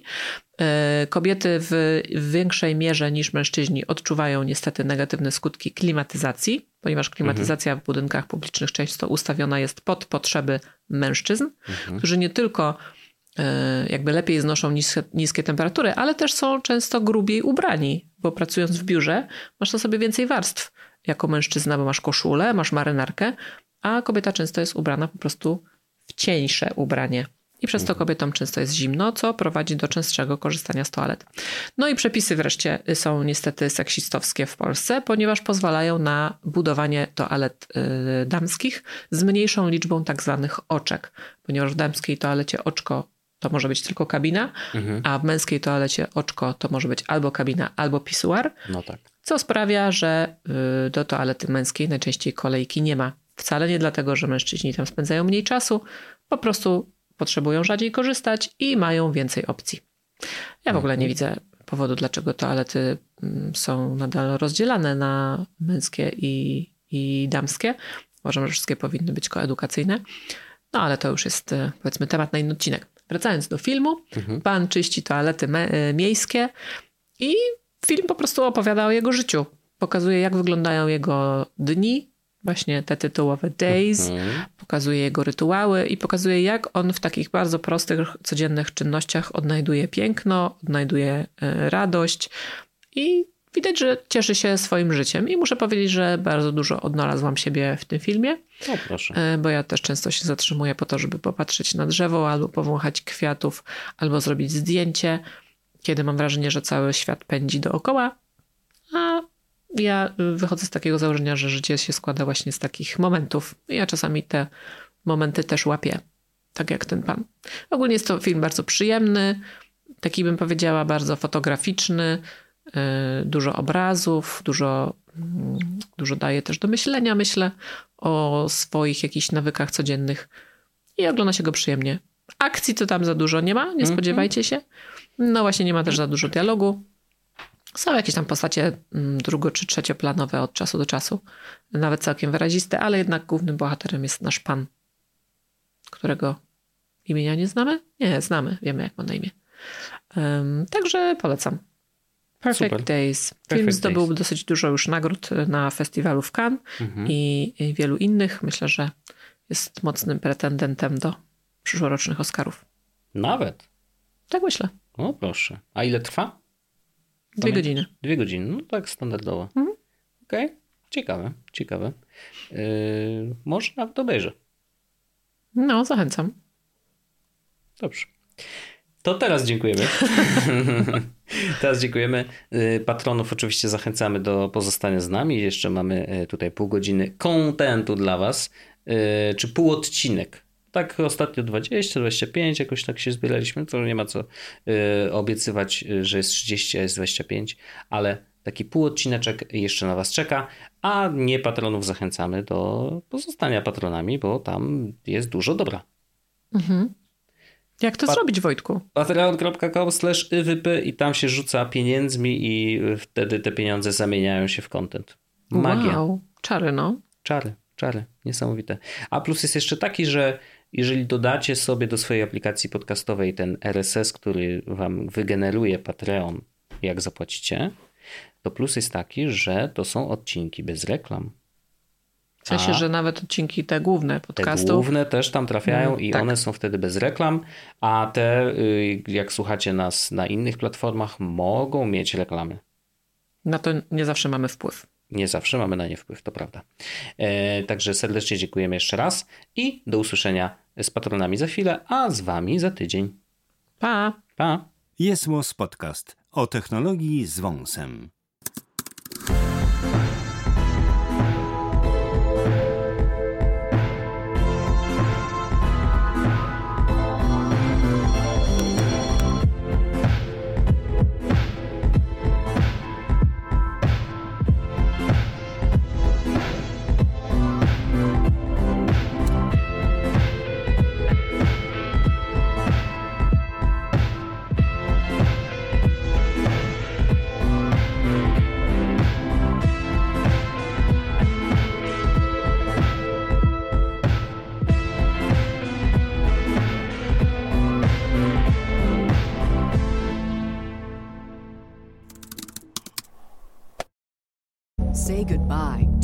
Y, kobiety w, w większej mierze niż mężczyźni odczuwają niestety negatywne skutki klimatyzacji, ponieważ klimatyzacja mhm. w budynkach publicznych często ustawiona jest pod potrzeby mężczyzn, mhm. którzy nie tylko y, jakby lepiej znoszą niskie, niskie temperatury, ale też są często grubiej ubrani, bo pracując w biurze masz na sobie więcej warstw jako mężczyzna, bo masz koszulę, masz marynarkę, a kobieta często jest ubrana po prostu w cieńsze ubranie. I przez to kobietom często jest zimno, co prowadzi do częstszego korzystania z toalet. No i przepisy wreszcie są niestety seksistowskie w Polsce, ponieważ pozwalają na budowanie toalet y, damskich z mniejszą liczbą tak zwanych oczek. Ponieważ w damskiej toalecie oczko to może być tylko kabina, mhm. a w męskiej toalecie oczko to może być albo kabina, albo pisuar. No tak. Co sprawia, że y, do toalety męskiej najczęściej kolejki nie ma. Wcale nie dlatego, że mężczyźni tam spędzają mniej czasu, po prostu potrzebują rzadziej korzystać i mają więcej opcji. Ja w ogóle nie widzę powodu, dlaczego toalety są nadal rozdzielane na męskie i, i damskie. Uważam, że wszystkie powinny być koedukacyjne. No ale to już jest, powiedzmy, temat na inny odcinek. Wracając do filmu, mhm. pan czyści toalety me- miejskie i film po prostu opowiada o jego życiu. Pokazuje, jak wyglądają jego dni, właśnie te tytułowe days, mhm. pokazuje jego rytuały i pokazuje, jak on w takich bardzo prostych, codziennych czynnościach odnajduje piękno, odnajduje radość i widać, że cieszy się swoim życiem. I muszę powiedzieć, że bardzo dużo odnalazłam siebie w tym filmie. O, proszę. Bo ja też często się zatrzymuję po to, żeby popatrzeć na drzewo, albo powąchać kwiatów, albo zrobić zdjęcie, kiedy mam wrażenie, że cały świat pędzi dookoła, a ja wychodzę z takiego założenia, że życie się składa właśnie z takich momentów. Ja czasami te momenty też łapię, tak jak ten pan. Ogólnie jest to film bardzo przyjemny, taki bym powiedziała bardzo fotograficzny, dużo obrazów, dużo, dużo daje też do myślenia, myślę, o swoich jakichś nawykach codziennych i ogląda się go przyjemnie. Akcji to tam za dużo nie ma, nie spodziewajcie się. No właśnie nie ma też za dużo dialogu. Są jakieś tam postacie drugo- czy trzecioplanowe od czasu do czasu. Nawet całkiem wyraziste, ale jednak głównym bohaterem jest nasz pan, którego imienia nie znamy? Nie, znamy. Wiemy, jak ma na imię. Um, także polecam. Perfect Super. Days. Film Perfect zdobył Days. dosyć dużo już nagród na festiwalu w Cannes mhm. i, i wielu innych. Myślę, że jest mocnym pretendentem do przyszłorocznych Oscarów. Nawet? Tak myślę. O proszę. A ile trwa? Dwie godziny. Dwie godziny, no tak standardowo. Mhm. Okej, okay. Ciekawe, ciekawe. Yy, może nawet obejrzę. No, zachęcam. Dobrze. To teraz dziękujemy. Teraz dziękujemy. Patronów oczywiście zachęcamy do pozostania z nami. Jeszcze mamy tutaj pół godziny kontentu dla was. Czy pół odcinek. Tak ostatnio dwadzieścia, dwadzieścia pięć jakoś tak się zbieraliśmy. To nie ma co obiecywać, że jest trzydzieści, a jest dwadzieścia pięć. Ale taki pół odcineczek jeszcze na was czeka. A nie patronów zachęcamy do pozostania patronami, bo tam jest dużo dobra. Mhm. Jak to pa- zrobić, Wojtku? patreon kropka com slash i w p i tam się rzuca pieniędzmi i wtedy te pieniądze zamieniają się w content. Magia. Wow, czary no. Czary, czary, niesamowite. A plus jest jeszcze taki, że jeżeli dodacie sobie do swojej aplikacji podcastowej ten R S S, który wam wygeneruje Patreon, jak zapłacicie, to plus jest taki, że to są odcinki bez reklam. W sensie, a że nawet odcinki te główne podcastów. Te główne też tam trafiają mm, i tak. One są wtedy bez reklam, a te, jak słuchacie nas na innych platformach, mogą mieć reklamy. Na to nie zawsze mamy wpływ. Nie zawsze mamy na nie wpływ, to prawda. E, także serdecznie dziękujemy jeszcze raz i do usłyszenia z patronami za chwilę, a z wami za tydzień. Pa! Pa! Jest Podcast o technologii z wąsem.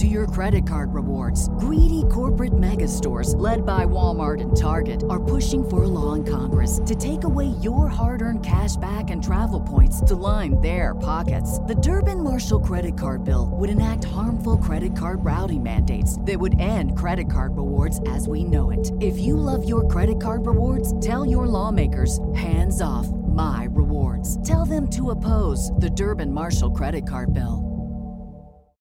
your credit card rewards. Greedy corporate mega stores, led by Walmart and Target, are pushing for a law in Congress to take away your hard-earned cash back and travel points to line their pockets. The Durbin-Marshall credit card bill would enact harmful credit card routing mandates that would end credit card rewards as we know it. If you love your credit card rewards, tell your lawmakers, hands off my rewards. Tell them to oppose the Durbin-Marshall credit card bill.